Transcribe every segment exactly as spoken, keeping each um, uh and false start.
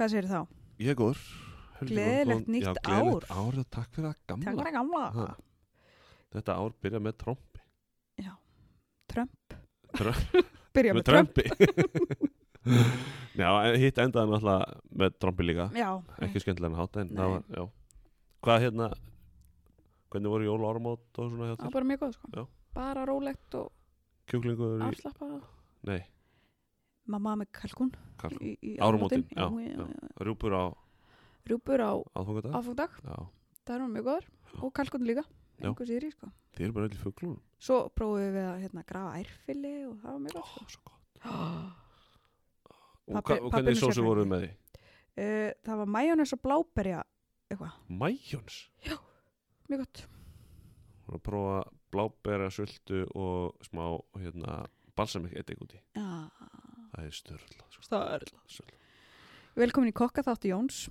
Hvað segir þá? Ég er góður. Gleðilegt nýtt já, ár. Gleðilegt ár og takk fyrir það gamla. Takk fyrir það gamla. Ha. Þetta ár byrja með trompi. Já, Trump. Trump. Byrja með, með trompi. Já, hitt endaði náttúrulega með trompi líka. Já. Ekki skemmtilega hátt, en Nei. það var, já. Hvað hérna, hvernig voru jól og áramót og svona hjá Það þér? var bara mjög góð, sko. Já. Bara rólegt og Kjúklingur í, afslappað. nei, Mamma með kalkún. kalkun. Í, í Áramótin, já, já, já, já. Rjúpur á Rjúpur á aðfangadag. aðfangadag. Já, Það er mjög góður. Og kalkún líka. Já. Einhver síðri, sko. þið eru bara öll í fuglunum. Svo prófum við að hérna, grafa ærfili og það var mjög Ó, góð, sko. svo gott. Pabbi- Og, hva, og pabbi hvernig er sósu sérfræðingur. voruð með því? Uh, það var majónes og bláberja eitthvað. Majóns. Mjög gott. Hún að prófa blábera, sultu og smá hérna, balsamik eddik úti. Já. Það er störla. Sko. Störla. Störla. Velkomin í kokka þáttu Jóns.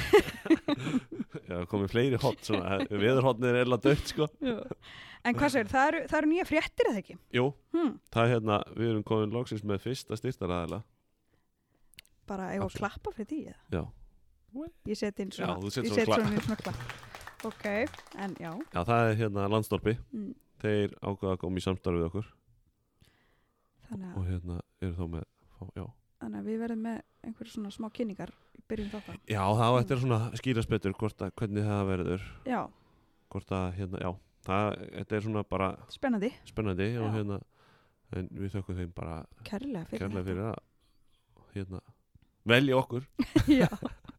Já, komið fleiri hot, svona, veðurhotnir er alveg dögt, sko. Já. En hvað segir, það eru, það eru nýja fréttir eða ekki? Jú, Hmm. það er hérna, við erum komin loksins með fyrsta styrtaraðila. Bara eigum að Absolutt. klappa fyrir því eða? Já. Ég seti inn svona. Já, þú setur ég svona set klapp. svona, svona klapp. Ok, en já. Já, það er hérna Landsdorpi. Mm. Þeir ákveða að koma í samstarf við okkur Þannig, og að, hérna eru þá með, já. þannig að við verðum með einhverju svona smá kynningar í byrjun þáttan. Já, þá ættir að svona skýrast betur hvort að hvernig það verður, Já, hvort að hérna, já, það, þetta er svona bara spennandi. spennandi og Já. hérna, en við þökkum þeim bara Kærlega fyrir kærlega þetta. fyrir að, hérna, velja okkur, Já,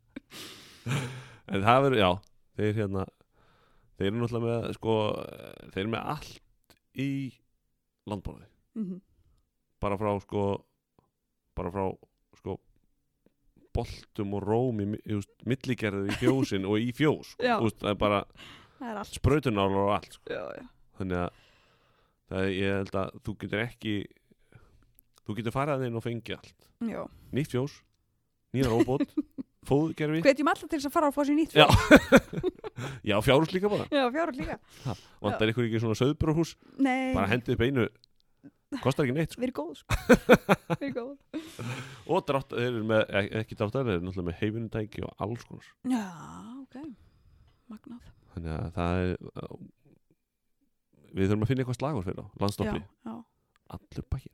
en það verður, já, þeir hérna, þeir eru náttúrulega með, sko, þeir eru með allt í landbúnaði, mhm, bara frá, sko, bara frá, sko, boltum og róm í, í úst, milligerðu í fjósin og í fjós, Já. sko, úst, það er bara það er allt. sprautunálar og allt, sko. Já, já. Þannig að það er, ég held að þú getur ekki þú getur farað inn og fengið allt Já. nýtt fjós, nýja róbot fóðgerfi, Hvetjum alltaf til þess að fara að fá sér nýtt Já. fjár. já fjárhús líka bara Já, fjárhús líka. vantar ykkur ekki svona söðbrúhús, Nei, bara hendið upp einu kostar ekki neitt, sko. við erum góð, sko. Við erum góð. Og drátt, þeir eru með, ek- ekki dráttar þeir eru náttúrulega með heifinutæki og alls konar, Já, ok. Magnað. þannig að það er við þurfum að finna eitthvað slagur fyrir þá, Landsdorpi, Já, já. allur bakkin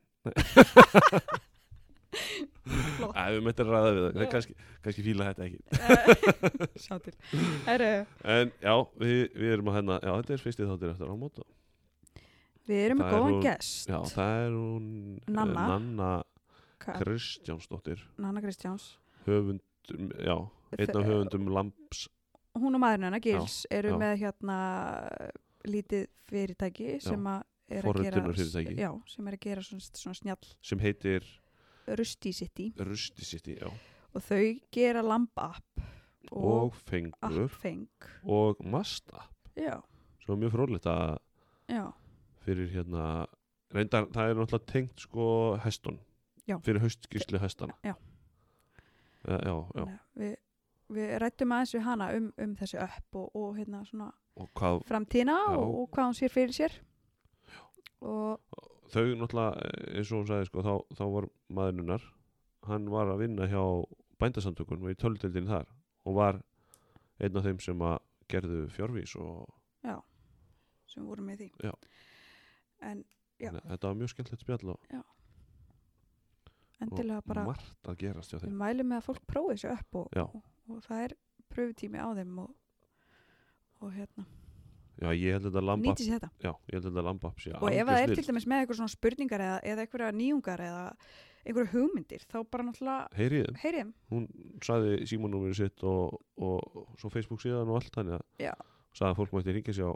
Flott. Æ, við möttum ræða við það, Já. kannski, kannski fíla þetta ekki. Sjá til. Herru, En já, við, við erum að hérna, já, þetta er fyrstið þáttir eftir ámóta. við erum með Það er góðan hún- gest. Já, það er hún Nanna. eh, Nanna Ka- Kristjánsdóttir, Nanna Kristjáns. höfund, já, einn af Þe- höfundum Lamps, Hún og maðurinn hennar, Gils, eru já. með hérna lítið fyrirtæki sem að er að gera forritunarfyrirtæki. já, sem er að gera svona, svona snjall sem heitir Rusty City Rusty City, já, og þau gera lamp app og, og Fengur appfeng. og Masta, Já, svo er mjög fróðlegt að já, fyrir hérna, reyndar, það er náttúrulega tengt sko hestun, Já. fyrir haustskýrslu hestana. Já. Já, já, já. Þannig að við, við rættum aðeins við hana um, um þessi app og, og hérna svona Og hvað framtíðina Já. og, og hvað hún sér fyrir sér og þau náttúrulega, eins og hún sagði sko, þá, þá var maðurinnar, hann var að vinna hjá bændasamtökun og í töludeildinni þar og var einn af þeim sem að gerðu fjárvís og já, sem voru með því Já. en já, Nei, þetta var mjög skemmtilegt spjall og, endilega og bara margt að gerast hjá við þeim. mælum með að fólk prófi þessu upp og, Já. og, og það er pröfutími á þeim og, og hérna, Já, ég held að þetta lambapp, nýti sér þetta já, ég held að þetta lambapp sé og ef algjör það er snilld. til dæmis með eitthvað svona spurningar eða, eða eitthvað nýjungar eða eitthvað hugmyndir þá bara náttúrulega Heyrið þeim, heyrið þeim. hún sagði símanúmerið sitt og, og svo Facebook síðan og allt þannig að Já. sagði að fólk mætti ringja sig á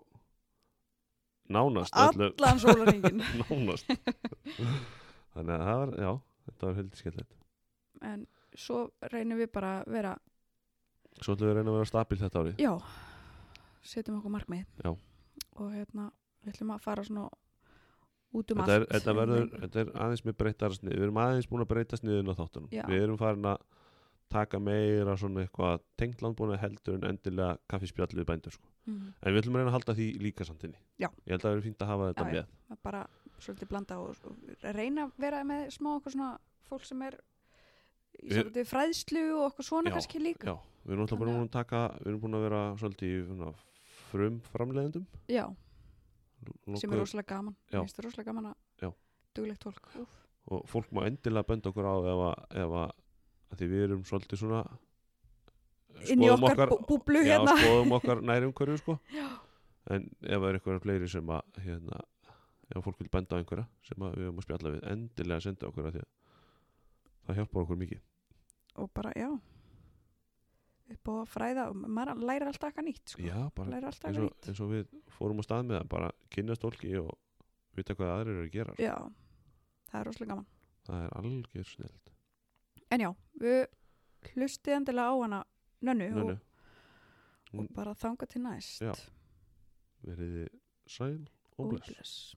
nánast öllu- allan sólarhringinn nánast þannig að það var, já, þetta var heldur skemmtilegt. en svo reynum við bara að vera Svo ætlum við að reyna að vera stabil þetta árið. já, setjum okkur markmið Já. og hérna við ætlum að fara svona út um Þetta, er, allt þetta, verður, þetta er aðeins með breyttara snið. Við erum aðeins búin að breyta sniðin á þáttunum. Já. Við erum farin að taka meira svona eitthvað tengt landbúnaði heldur en endilega kaffispjall við bændur sko. mm. En við ætlum að reyna að halda því líka samt inni. Já. Ég held að það verður fínt að hafa þetta Já, já. með. að bara svolítið blanda og, og reyna að vera með smá okkur svona fólk sem er í svolítið fræðslu og okkur svona Já, kannski líka. Já, við erum alltaf bara Þannig búin að taka, við erum búin að vera svolítið í svona frum framleiðendum. Já, Lokuð, sem er rosalega gaman. Já. Mér finnst það rosalega gaman Já. að duglegt fólk. Úf. og fólk má endilega benda okkur á ef að, ef að, að því við erum svolítið svona Inn í skoðum okkar bú- búblu já, hérna. skoðum okkar næri umhverju sko. Já. En ef það er eitthvað fleiri sem að hérna, ef fólk vil benda á einhverja sem að við höfum að spjalla við, endilega senda okkur að því að það hjálpar okkur mikið. Og bara, já, upp á að fræða, maður lærir alltaf eitthvað nýtt, sko. Já, bara Lærir alltaf eins eitthvað og, nýtt. eins og við fórum á stað með það, bara kynnast fólki og vita hvað aðrir eru að gera. Já, það er rosalega gaman. Það er algjör snillt. En já, við hlustið endilega á hana Nönnu Nönnu, og, og bara þanga til næst. Já. veriði sæl og Og bless. bless.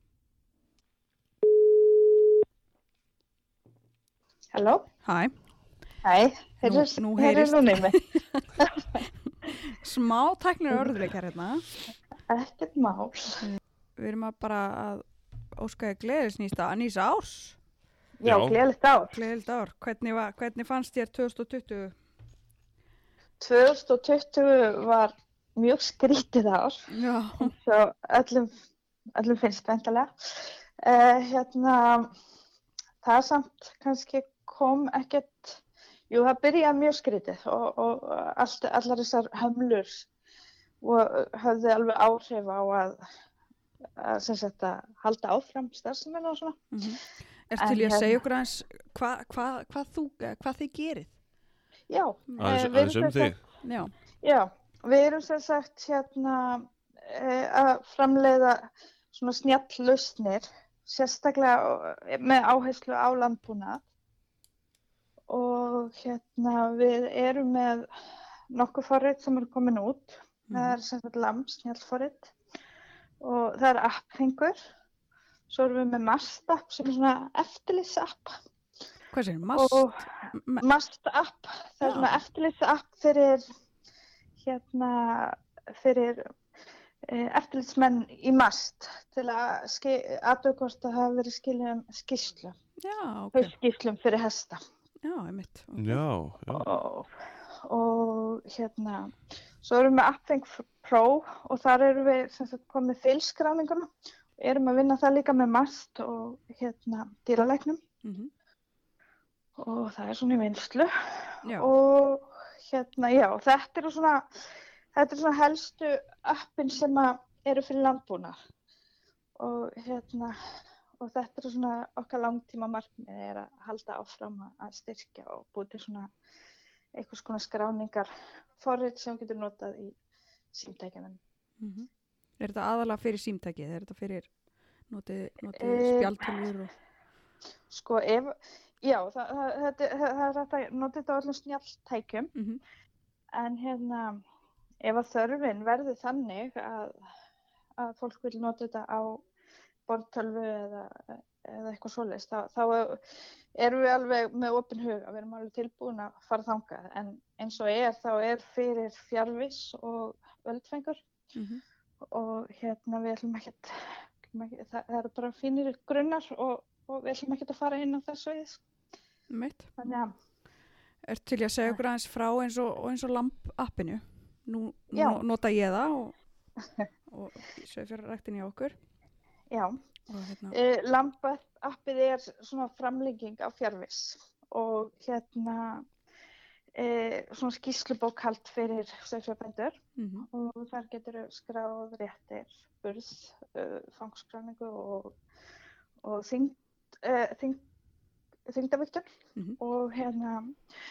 Halló? Hæ, Hæ, þeir Nú- eru nú þeir heyrist. eru núna í mig. smá tæknir orðuleikar hérna. Ekkert mál. Við erum að bara að óskaði gleðis nýsta að nýsa árs. Já, Já. gleðilegt ár. Gleðild ár. Hvernig, var, hvernig fannst þér tvö þúsund tuttugu? tvö þúsund tuttugu var mjög skrítið ár, Já. svo öllum, öllum finnst væntanlega. Uh, hérna, það samt kannski kom ekkert, jú það byrjaði mjög skrítið og, og allt, allar þessar hömlur og höfðu alveg áhrif á að, að, sem sagt, að halda áfram starfseminni og svona. Mm -hmm. Er En til ég að hérna- segja okkur aðeins hvað hva, hva þú, hvað þið gerið? Já, Aðeins eh, við aðeins erum um sem þig. Já. Já, við erum sem sagt hérna e, að framleiða svona snjalllausnir, sérstaklega með áherslu á landbúnað og hérna við erum með nokkuð forrit sem eru komin út, það er sem sagt lamb snjallforrit og það er apphengur, svo erum við með Mast-app sem er svona eftirlitsapp. Hvað sér, mast? Og Me- Mast-app, það er Já. svona eftirlitsapp fyrir hérna fyrir e, eftirlitsmenn í Mast til að aðtöku hvort það hafi verið skilum skýrslu, Já, ok. haustskýrslum fyrir hesta. Já, einmitt. Okay. Já, já. Og, og hérna, svo erum við með Appfeng Pro og þar erum við sem sagt komið fylskráninguna. Erum að vinna það líka með Mast og hérna dýralæknum Mm -hmm. og það er svona í vinnslu. Já. Og hérna, já, þetta eru svona, þetta eru svona helstu appin sem að eru fyrir landbúnað. Og hérna, og þetta eru svona okkar langtíma markmið er að halda áfram að styrkja og búið til svona einhvers konar skráningar forrit sem getur notað í símtækjanum. Mm -hmm. Er þetta aðalega fyrir símtækið? Er þetta fyrir notið, notið Eh, spjaldtölvur og... Sko, ef, já, það, það, það, það, það er hægt að nota þetta á öllum snjalltækjum, Mm -hmm. en hérna, ef að þörfin verður þannig að, að fólk vil nota þetta á borðtölvu eða, eða eitthvað svoleiðis, þá, þá erum við alveg með opinn huga, við erum alveg tilbúin að fara þangað, en eins og er, þá er fyrir fjarvis og völdfengur Mm -hmm. og hérna við ætlum ekkert, það, það eru bara fínir grunnar og, og við ætlum ekkert að fara inn á þessu við. Mitt. Þannig að, Er til ég að segja okkur aðeins frá eins og, og eins og lamp-appinu. Nú, Já. nú nota ég það og, og sauðfjárræktin í okkur. já. Og hérna, E, Lamb-appið er svona framlenging á fjarvis og hérna e, svona skýrslubókhald fyrir sauðfjárbændur mm -hmm. og þar getur skráð réttir, burð, uh, fangskráningu og, og þyngd, uh, þyngd, þyngdavigtun Mm -hmm. og hérna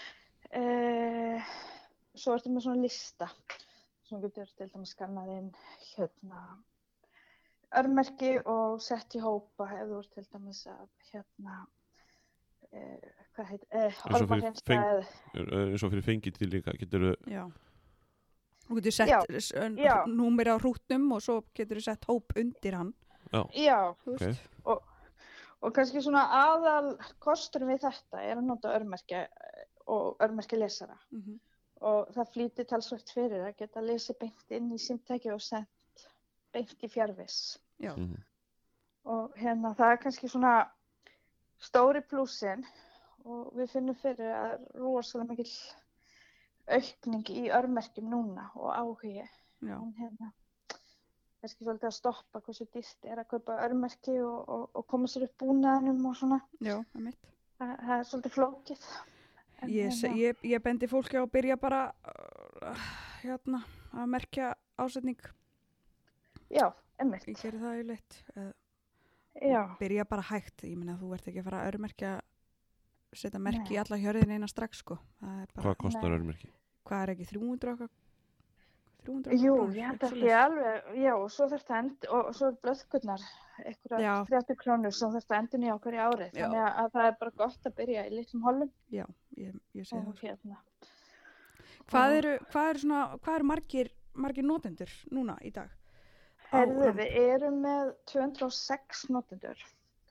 e, svo ertu með svona lista sem getur til dæmis skannað inn hérna örmerki og sett í hópa ef þú ert til dæmis að hérna e, hvað heit e, Eins og fyrir ormahreinsa feng- eða- eins og fyrir fengið til líka getur við Já. Þú getur sett Já. s- n- Já. númer á hrútnum og svo getur þú sett hóp undir hann. já, Þú Ok. veist. og kannski svona aðal kostur við þetta er að nota örmerki og örmerki lesara Mm -hmm. og það flýtir talsvert fyrir að geta lesið beint inn í símtæki og sendt beint í fjarvis. Já. Mhm. Og hérna það er kannski svona stóri plúsin og við finnum fyrir að rosalega mikil aukning í örmerkjum núna og áhugi. Já. En hérna, kannski svolítið að stoppa hversu dýrt er að kaupa örmerki og, og, og koma sér upp búnaðinum og svona. Já, einmitt. Það, það er svolítið flókið. En Ég, se- hérna, ég, ég bendi fólki á að byrja bara uh, hérna, að merkja ásetning. já, einmitt. Ég geri það yfirleitt. Uh, Já, byrja bara hægt. Ég meina, þú ert ekki að fara að örmerkja, setja merki Nei. í alla hjörðin eina strax, sko. Það er bara, Hvað kostar Nei. örmerki? hvað er ekki, þrjú hundruð okkar? þrjú hundruð jú, krónur, ég held eitthvað að svoleiðis. sé alveg, já, og svo þurfti að end, og svo er blöðkurnar, Já. einhverja þrjátíu krónur sem þurfti að endur nýja á hverju ári. Já. Þannig að, að það er bara gott að byrja í litlum holum. Já, ég, ég segi það. Og hérna. Hvað og- eru, hvað eru svona, hvað eru margir, margir notendur núna í dag? Á Herðu, Lamb? við erum með tvö hundruð og sex notendur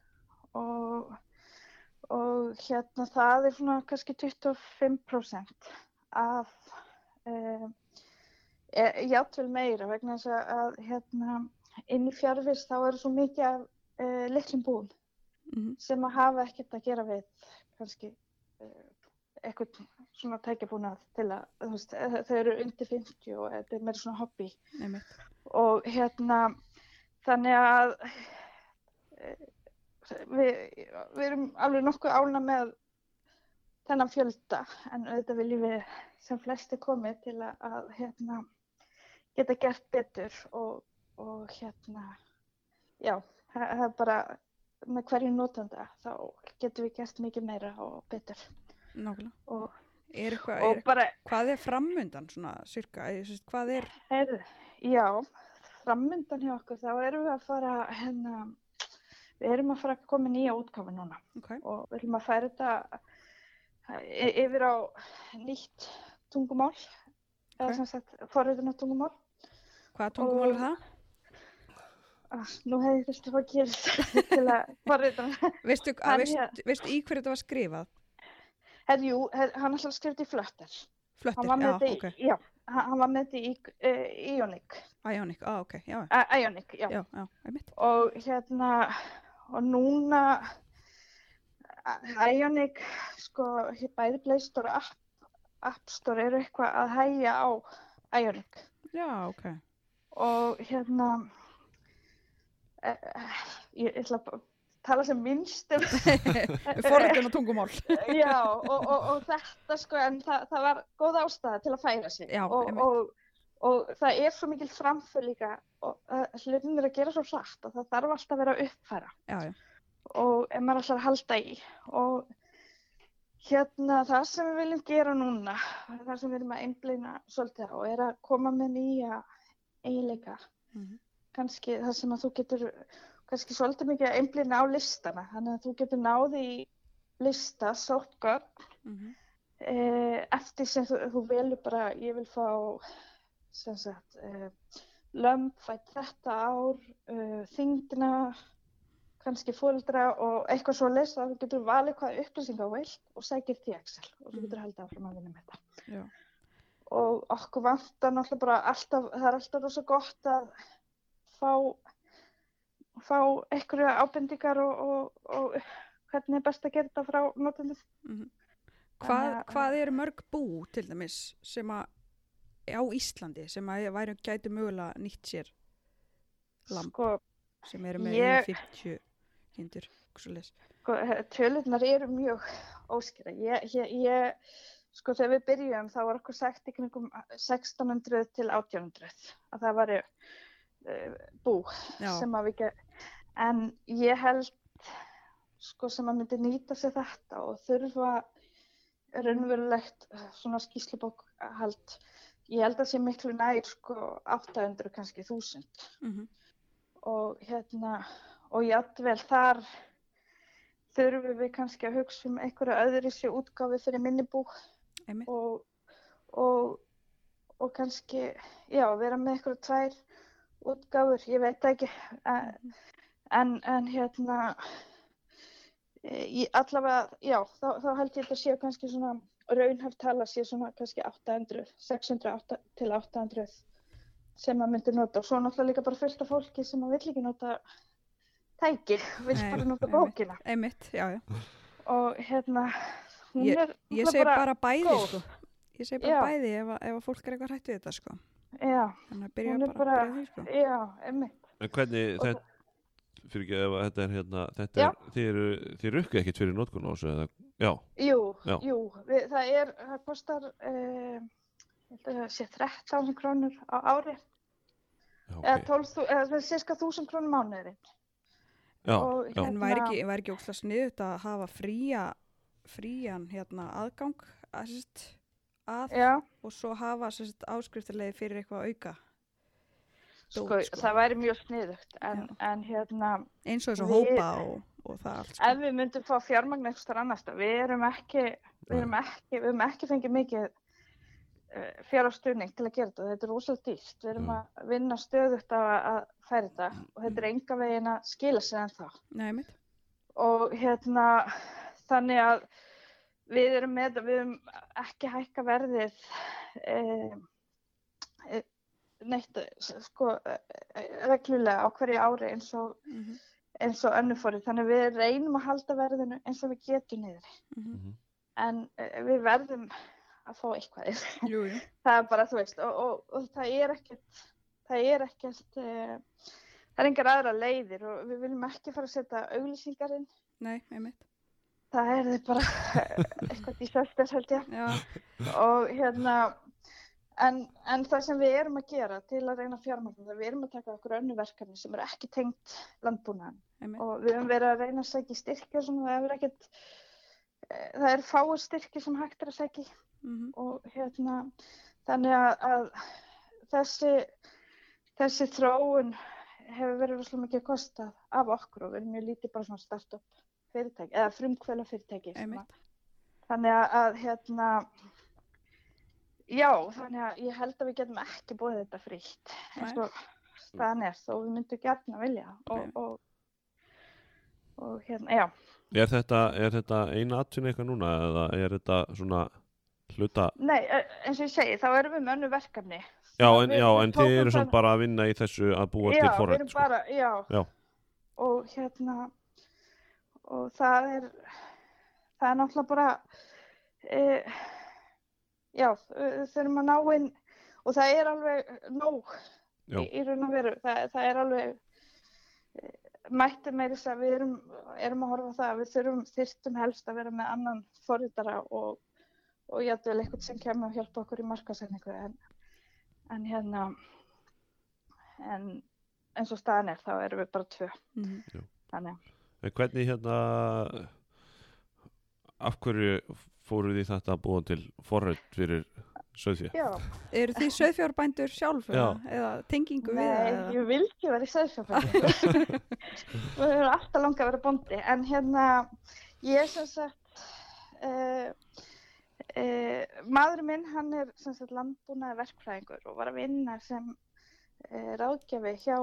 og, og hérna það er svona kannski tuttugu og fimm prósent af um, e, játvel meira vegna þess að, að hérna, inn í fjarvist þá eru svo mikið af uh, litlum búum Mhm. sem að hafa ekkert að gera við kannski uh, eitthvað svona tækjabúnað til að, þú veist, eh, þau eru undir fimmtíu og þetta er meira svona hobby. Einmitt. Og hérna, þannig að e, við, við erum alveg nokkuð ánægð með þennan fjölda, en auðvitað viljum við sem flesti komið til að, að hérna, geta gert betur og, og hérna, já, það það er bara með hverju notanda þá getum við gert mikið meira og betur. Nákvæmlega. Og, Er eitthvað, og er, bara, hvað er framundan svona, cirka? Ég syns, hvað er, heyrðu, já, framundan hjá okkur þá erum við að fara, hérna, við erum að fara að koma nýja útgáfu núna. ok, Og við viljum að færa þetta y- yfir á nýtt tungumál, eða Ok. sem sagt forritunartungumál. tungumál. hvaða tungumál er Og- það? Ah, nú hefði ég þurft að fá að gera þetta til að forrituna. Veistu, að, Hann veistu, hér- veistu í hverju þetta var skrifað? Herri, jú, her, hann ætlaði að skrifa þetta í Flutter. Flöttir, Hann var með já, þetta í, ok. já, hann hann var með þetta í uh, Ionic, Ionic, á, ok, já, uh, Ionic, já. já, já, einmitt. Og hérna, og núna, uh, Ionic, sko, hér bæði Play Store og App, App Store eru eitthvað að hægja á Ionic. Já, ok. Og hérna, uh, ég ætla að tala sem minnst um, Forritun og tungumál. já, og, og, og þetta sko, en það, það var góð ástæða til að færa sig. Já, og, einmitt. og, og það er svo mikil framför líka, og uh, hlutin er að gera svo hratt og það þarf alltaf að vera að uppfæra. Já, já, Og ef maður ætlar að halda í og hérna það sem við viljum gera núna, það sem við erum að einblína svolítið á, er að koma með nýja eiginleika, mhm, kannski það sem að þú getur kannski svolítið mikið að einblína á listana, þannig að þú getur náði í lista, sóttgögn, mhm, eh, eftir sem þú, þú velur bara, ég vil fá sem sagt eh, lömb fætt þetta ár, uh, þyngdina, kannski foreldra og eitthvað svoleiðis, þá getur valið hvaða upplýsingar þú vilt og sækir því Excel og þú Mhm. getur haldið áfram að vinna með þetta. já, Og okkur vantar náttúrulega bara alltaf, það er alltaf rosa gott að fá, fá einhverja ábendingar og, og, og hvernig er best að gera þetta frá notendum. mhm. Hvað, Þannig að- hvað eru mörg bú, til dæmis, sem að, á Íslandi, sem að væri gæti mögulega nýtt sér lamb, Sko, sem eru með ég- yfir fimmtíu kindur, svoleiðis. sko, tölurnar eru mjög óskýra. Ég, ég, ég, sko, þegar við byrjum þá var okkur sagt í kringum sextán hundruð til átján hundruð að það væri uh, bú Já. sem að við ger. En ég held, sko, sem að myndi nýta sér þetta og þurfa raunverulegt uh, svona skýrslubókhald. Ég held að sé miklu nær, sko, átta hundruð kannski þúsund. Mhm, Og hérna, og jafnvel þar þurfum við kannski að hugsa um einhverja öðruvísi útgáfu fyrir minni bú einmitt. og, og, og kannski, já, vera með einhverja tvær útgáfur, ég veit það ekki, en, en, en hérna, ég, allavega, já, þá, þá held ég þetta séu kannski svona, raunhæft tala sé svona kannski átta hundruð, sex hundruð til átta hundruð sem að myndi nota og svo náttúrulega líka bara fullt af fólki sem að vill ekki nota tæki, vill Nei, bara nota einmitt. bókina Einmitt, já, já. og hérna, hún Ég- er Ég náttúrulega segi bara bæði, góð. sko. Ég segi bara Já. bæði ef, að- ef að fólk er eitthvað hrætt við þetta, sko. Já, Þannig að byrja hún er bara, bara, bara á því, sko. já, einmitt. En hvernig Og þetta, fyrir ekki ef að þetta er hérna, þetta Já. er, þið eru, þið rukku ekkert fyrir notkun á þessu, eða, já, Jú, Já. jú, við, það er, það kostar, uh, ég held að það sé þrettán krónur á ári, já, ok, eða tólf, þú- eða það er cirka þúsund krónur mánuðurinn. já, og já, En væri ekki, væri ekki ókslega sniðut að hafa fría, frían hérna aðgang að, sérst, að Já, og svo hafa sérst áskriftarlegi fyrir eitthvað auka. sko, Dót, sko. það væri mjög sniðugt, en, Já. en hérna, Eins og þessu Við- hópa og, og það allt, sko. ef við myndum fá fjármagn einhvers staðar annars staðar, við erum ekki, við erum ekki, við erum ekki fengið mikið uh, fjárhagsstuðning til að gera þetta, þetta er rosalega dýrt, við erum Já. að vinna stöðugt á að, að færa þetta og þetta er enga veginn að skila sig ennþá. Nei, mitt. Og hérna, þannig að við erum með, við erum ekki hækka verðið eh, eh, neitt, sko, eh, reglulega á hverju ári eins og, Mm eins og önnur fóri. Þannig að við reynum að halda verðinu eins og við getum niður. -hmm. mhm, En eh, við verðum að fá eitthvað. Jú, jú. Það er bara, þú veist, og, og, og það er ekkert, það er ekkert, eh, það er engar aðra leiðir og við viljum ekki fara að setja auglýsingar inn. Nei, einmitt. Það er þið bara eitthvað disaster held ég. Já, Og hérna, en, en það sem við erum að gera til að reyna fjármagna, við erum að taka okkur önnu verkefni sem eru ekki tengt landbúnaðan einmitt. og við höfum verið að reyna að sækja í styrki og svona, það er ekkert, eh, það er fáir styrki sem hægt er að sækja í Mm og hérna, þannig að, að þessi, þessi þróun hefur verið rosalega mikið kostað af okkur og við erum mjög lítið bara svona start-up fyrirtæki, eða frumkvöla fyrirtæki. sem Einmitt. að- Þannig að, að hérna, já, þannig að ég held að við getum ekki búið þetta frítt eins Nei. og staðan er, þó við myndum gjarna vilja og, Nei. og, og hérna, já. Er þetta, er þetta eina atvinna eitthvað núna, eða er þetta svona hluta, Nei, e- eins og ég segi, þá erum við með önnu verkefni. já, en, Við- já, við en þið tókum eru það- samt bara að vinna í þessu að búa Já, til við forrætt, erum sko, bara, já. Já. Og hérna, og það er, það er náttúrulega bara, e, já, við þurfum að ná inn, og það er alveg nóg Já. í, í raun og veru, það, það er alveg, e, mætti meiri þess að við erum, erum að horfa á það að við þurfum þyrftum helst að vera með annan forritara og, og jafnvel eitthvað sem kemur að hjálpa okkur í markaðssetningu, en, en hérna, en eins og staðan er, þá erum við bara tvö, Mm þannig að En hvernig hérna, af hverju fóruð þið þetta að búa til forrætt fyrir sauðfé? Já, Eru þið sauðfjárbændur sjálf Já. eða, eða tengingu við nei, það? eða? ég vil ekki vera í sauðfjárbændi. Við höfum alltaf langað að vera bóndi, en hérna, ég sem sagt, uh, uh, maðurinn minn, hann er sem sagt landbúnaðar verkfræðingur og var að vinna sem uh, ráðgjafi hjá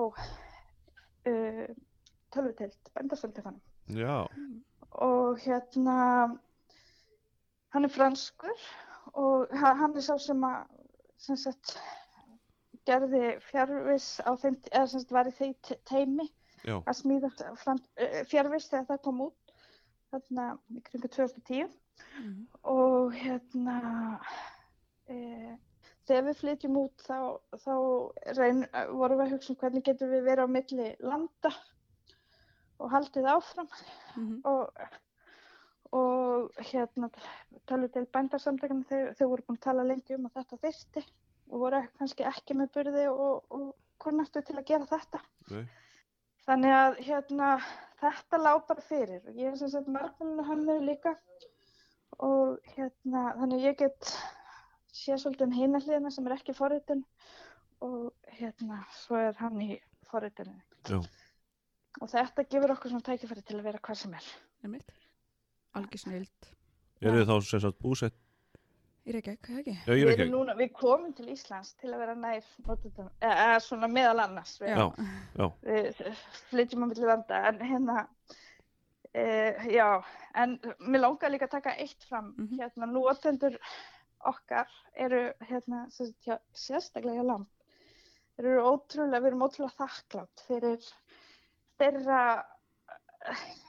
uh, tölvuteild bændasamtökunum. Já, Og hérna, hann er franskur og ha- hann er sá sem að, sem sagt, gerði fjarvis á þeim, eða sem sagt var í þeim te- teimi já, að smíða fram- eh, fjarvis þegar það kom út, þarna í kringu tvö þúsund og tíu. Mhm. Og hérna, e, þegar við flytjum út þá, þá reyn, vorum við að hugsa um hvernig getum við verið á milli landa og haldið áfram. Mhm. Og, og hérna talið til bændarsamtökuna, þau, þau voru búin að tala lengi um að þetta þyrfti og voru kannski ekki með burði og, og kunnáttu til að gera þetta. nei, Þannig að hérna þetta lá bara fyrir og ég er sem sagt margmælinu hannur líka og hérna þannig að ég get séð svolítið um hina hliðina sem er ekki forritun og hérna svo er hann í forritunni. já, Og þetta gefur okkur svona tækifæri til að vera hvað sem er. Einmitt. Algjör snild. eru þið þá sem sagt búsett? Í Reykjavík, eða ekki? Já, ég Við, er erum ekki, núna, við komum til Íslands til að vera nær notendum, eða, eða svona meðal annars. Við, já, já, við flytjum á milli landa, en hérna, e, já, en mér langar líka að taka eitt fram. Mhm. Hérna, notendur okkar eru, hérna, sem sagt, hjá- sérstaklega hjá Lamb, þeir eru ótrúlega, við erum ótrúlega þakklátt fyrir þeirra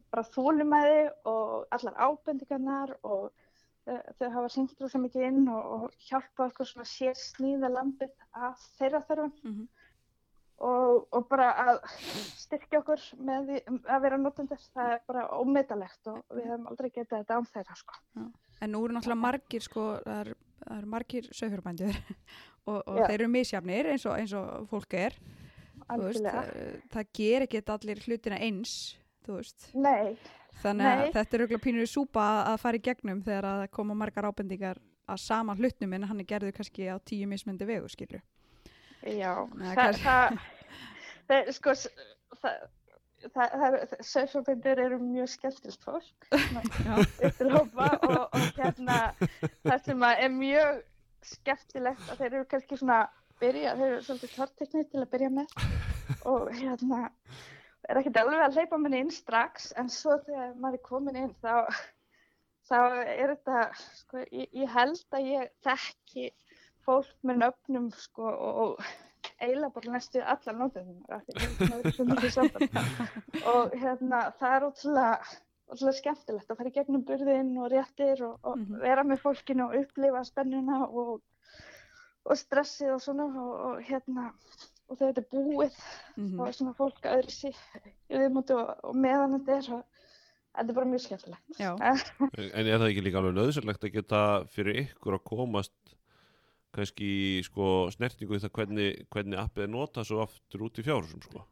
bara þolinmæði og allar ábendingarnar og þau, þau hafa hringt rosa mikið inn og, og hjálpað okkur svona sér sníða lambið að þeirra þörfum Mhm. og, og bara að styrkja okkur með því að vera notendur. Það er bara ómetanlegt og við hefum aldrei getað þetta án þeirra, sko. En nú eru náttúrulega margir, sko, það eru það eru margir sauðfjárbændur og, og Já. þeir eru misjafnir eins og, eins og fólk er. Þú veist, Algjörlega. það, það ger ekki allir hlutina eins, þú veist. Nei, Þannig að Nei. þetta er auðvitað pínur súpa að, að fara í gegnum þegar að það koma margar ábendingar að sama hlutnum en hann er gerður kannski á tíu mismöndi vegu, skilur. já, Nei, það, kannski- það, það, sko, s- það, það, það, sauðfjárbændur eru mjög skemmtilegt fólk, Já. upptilhópa og, og hérna, það sem að er mjög skemmtilegt að þeir eru kannski svona byrja, þeir eru svolítið torteknir til að byrja með og hérna, er ekkert alveg að hleypa manni inn strax, en svo þegar maður er komin inn þá, þá er þetta, sko, ég, ég held að ég þekki fólk með nöfnum, sko, og, og eiginlega bara næstu allar nótendurnar, af því það er svo mikið samband. Og hérna, það er ótrúlega, ótrúlega skemmtilegt að fara í gegnum burðinn og réttir og, og Mhm. vera með fólkinu og upplifa spennuna og, og stressið og svona og, og hérna, og þegar þetta er búið Mhm. þá er svona fólk öðru sig í viðmóti og, og meðan þetta er og þetta er bara mjög skemmtilegt. Já. En er það ekki líka alveg nöðsynlegt að geta fyrir ykkur að komast kannski í sko, snertingu í það hvernig, hvernig appið er notað svo aftur út í fjárhúsum sko?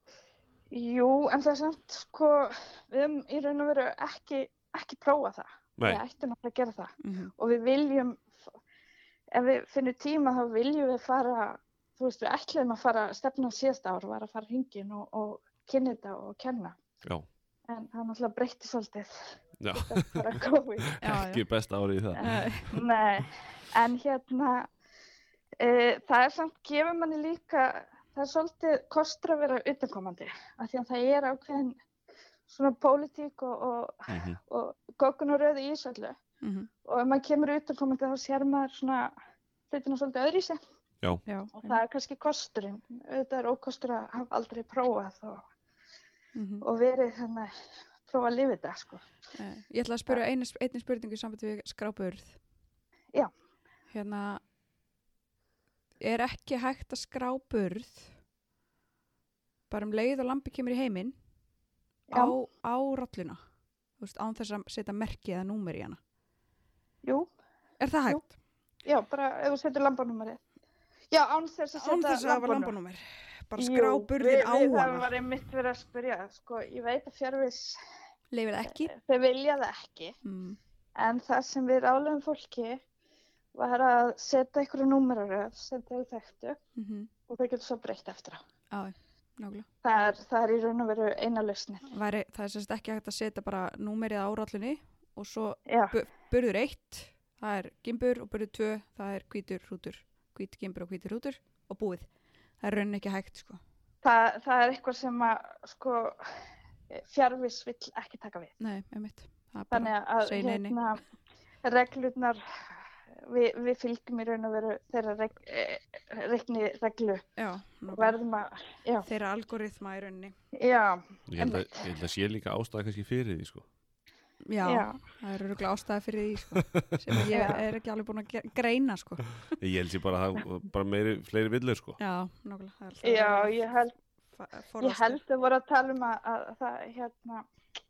Jú, en það er samt, sko, við höfum í raun og veru ekki, ekki prófa það. Nei, Við ættum náttúrulega að gera það. Mhm. Og við viljum, ef við finnum tíma þá viljum við fara, þú veist, við ætlum að fara, stefna á síðasta ár var að fara hringinn og, og kynna þetta og kenna. já, En það náttúrulega breytti svolítið, já, þetta er bara COVID. Já, ekki besta árið í það. já. Nei, en hérna, e, það er samt, gefur manni líka, það er svolítið kostur að vera utankomandi, af því að það er ákveðin svona pólitík og, og, Mhm. og gogun og röðu í þessu öllu. Mhm. Og ef maður kemur utankomandi þá sér maður svona hlutina svolítið öðru í sig Já. og það er kannski kosturinn. Auðvitað er ókostur að hafa aldrei prófað og, Mhm. og verið þannig að prófa að lifa þetta, sko. Eh, Ég ætla að spyrja einu, einni spurningu samt við skrápurð. Já. Hérna, er ekki hægt að skrápurð bara um leið og lambi kemur í heiminn Já. á, á rolluna? Þú veist, án þess að setja merki eða númer í hana. Jú, Er það Jú. hægt? já, bara ef þú setur lambanúmerið. Já, án þess að Án setja þess að hafa lambanúmer. lambanúmer. Bara Jú, skrápurðin á við, við, Það hana. var einmitt verið að spyrja, sko, ég veit að fjárvis, Leifir það ekki? þau vilja það ekki, Mm. en það sem við ráðlegum fólki var að setja einhverju númeraröð sem þau þekktu Mm og þau getur svo breytt eftir á. Já, nákvæmlega. Það er, það er í raun og veru eina lausnin. Væri, það er sérst ekki hægt að setja bara númerið á rollunni og svo Já, Bu- burður eitt, það er gimbur og burður tvö, það er hvítur hrútur, hvít gimbur og hvítur hrútur og búið. Það er raunin ekki hægt, sko. það, það er eitthvað sem að, sko, fjárvis vill ekki taka við. Nei, einmitt. Það er bara, Þannig að segi nei, nei. hérna, reglurnar, við, við fylgjum í raun og veru þeirra reg, reikni reglu já, og nákvæmlega. verðum að, já, Þeirra algoritma í rauninni. já, Ég held að, ég held að sé líka ástæða kannski fyrir því sko. Já, já, það eru örugglega ástæða fyrir því, sko. Sem ég Já. er ekki alveg búin að ge- greina, sko. Ég held sér bara að það bara meiri, fleiri villur sko. Já, nákvæmlega. það er alltaf já, verið að ég held, fa- ég forðast held að voru að tala um að, að, að það, hérna,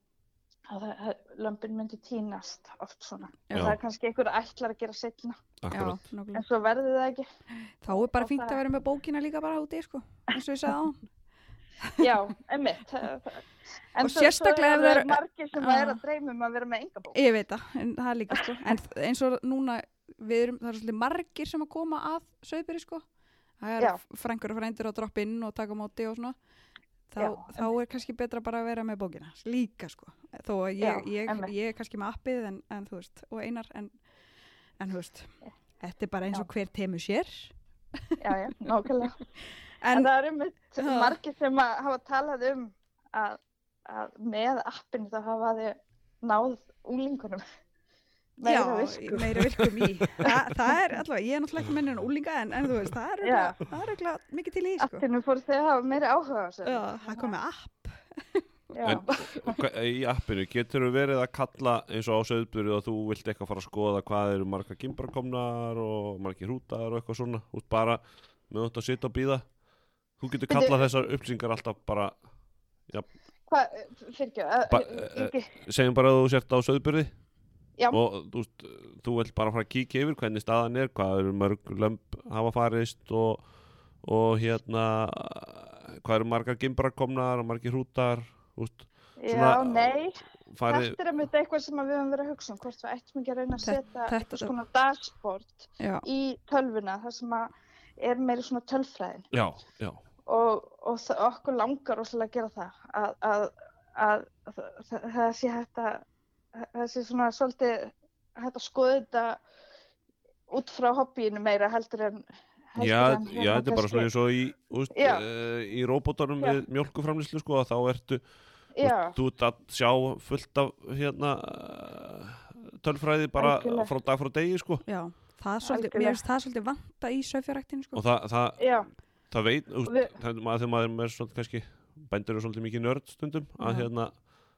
að það- að lömbin myndi tínast oft svona. Já. Og það er kannski einhver ætlar að gera seinna, Já, Akkurat. nákvæmlega. en svo verður það ekki. Þá er bara Og fínt það- að vera með bókina líka bara úti, sko. Eins og ég sagði á. Já, einmitt. það- það- En Og svo- sérstaklega svo ef eru það eru- margir sem Já. er að dreyma um að vera með enga bók. Ég veit það, en það er líka, sko. En þ- eins og núna, við erum, það er svolítið margir sem að koma að Sauðbyrði, sko. Það er Já. frængur og frændur að droppa inn og taka á móti og svona. Þá, Já, þá er kannski betra bara að vera með bókina. Líka, sko. Þó að ég, Já, ég, einmitt. ég er kannski með appið en, en þú veist, og einar, en, en þú veist, þetta er bara eins og hver temu sér. Já, já, nákvæmlega. En, En, það er einmitt Já. margir sem að hafa talað um að, að með appinu þá hafa þið náð unglingunum meira já, visku. meira virkum í. Þa, það er allavega, ég er náttúrulega ekki mennir en úlinga, en, en þú veist, það er Já. örugglega- það er örugglega mikið til í, sko. Appinu fór þið að hafa meira áhuga á þessu. Já, það kom með app. sko. Já. En hva- í appinu getur þú verið að kalla eins og á Sauðburði og þú vilt eitthvað fara að skoða hvað eru margar gimbrakomnar og margir hrútar og eitthvað svona, út bara með þetta að sitja og býða. Þú getur Bíddu. kallað þessar upplýsingar alltaf bara, Hvað, fyrirgjöf, Ba- ekki, segjum bara að þú sért á Sauðburði já, og þú, veist, þú vilt bara fara að kíkja yfir hvernig staðan er, hvað eru mörg lömb hafa farist og, og hérna hvað eru margar gimbrakomnar og margir hrútar, þú veist, já, svona- nei, farið, þetta er einmitt eitthvað sem að við höfum verið að hugsa um, hvort við ættum ekki að reyna að Þetta- setja þetta- eitthvað svona dashboard Já, í tölvuna, það sem að er meiri svona tölfræðin já, já, og, og það, okkur langar rosalega að gera það, að, að, að, að það, það sé hægt að, það sé svona svolítið hægt að skoða þetta út frá hobbyinu meira heldur en heldur já, en, já, þetta er bara svona eins og í, úst, Já. uh, í róbótunum Já. við mjólkuframlýslu sko, þá ertu, já, þú ert að sjá fullt af hérna uh, tölfræði bara Algjörlega. frá dag frá degi sko, já, það er svolítið, Algjörlega. mér finnst það svolítið vanta í sauðfjárræktinni sko. og það, það, já, það veit, úst, Við- það, maður, þegar maður er svona kannski, bændur eru svolítið mikið nörd stundum, að Já. hérna,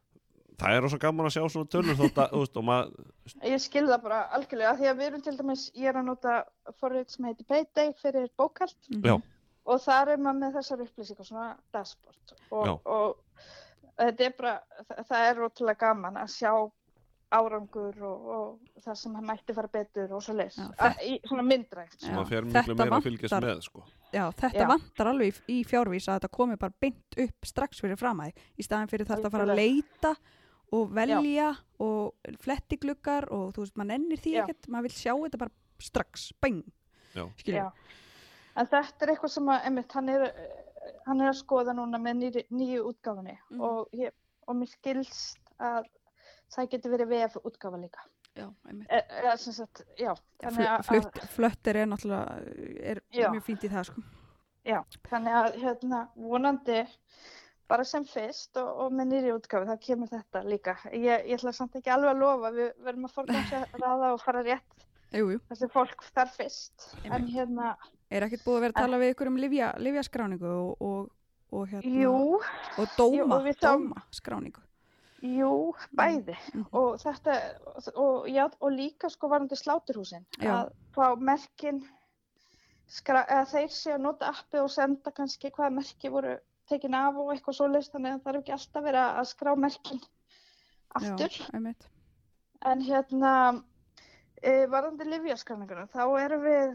það er rosa gaman að sjá svona tölur þótt að, þú veist, og maður, ég skil það bara algjörlega, því að við erum til dæmis, ég er að nota forrið sem heitir Payday fyrir bókhald Mhm. já, og þar er maður með þessar upplýsingar, svona dashboard og, Já. og þetta er bara, það, það er ótrúlega gaman að sjá árangur og, og það sem hann mætti fara betur og svo leys, Já, í svona myndrækt. Já. maður fer þetta miklu meira að vantar- fylgjast með sko, Já, þetta Já. vantar alveg í, í fjárvís að þetta komi bara beint upp strax fyrir framæði í staðan fyrir þetta að fara að leita og velja og flettigluggar og þú veist, maður nennir því Já. ekkert, maður vil sjá þetta bara strax, bang, já, skilur. Já. En þetta er eitthvað sem að, einmitt, hann er, hann er að skoða núna með nýri, nýju útgáfunni Mhm. og, ég, og mér skilst að það getur verið V F útgáfa líka. Já, einmitt. E, eða sem sagt, já. Þannig að, Flutt, flöttir er náttúrulega er Já. mjög fínt í það sko. já, þannig að hérna, vonandi bara sem fyrst og, og með nýri útgáfu þá kemur þetta líka. Ég, ég ætla samt ekki alveg að lofa, við verðum að forgangsraða og fara rétt Jú, jú. þessi fólk þar fyrst. En Einmitt. hérna, Er ekkert búið að vera að tala við ykkur um lyfja, lyfjaskráningu og, og, og hérna jú, og dóma, Jú, og við sáum- dóma skráningu. jú, bæði. Mhm. Og þetta, og, já, og líka sko varandi sláturhúsin, Já. að fá merkin, skra, eða þeir sé að nota appi og senda kannski hvaða merki voru tekin af og eitthvað svoleiðis, þannig að það er ekki alltaf verið að skrá merkin aftur. Já, einmitt. En hérna, e, varandi lyfjaskráninguna, þá erum við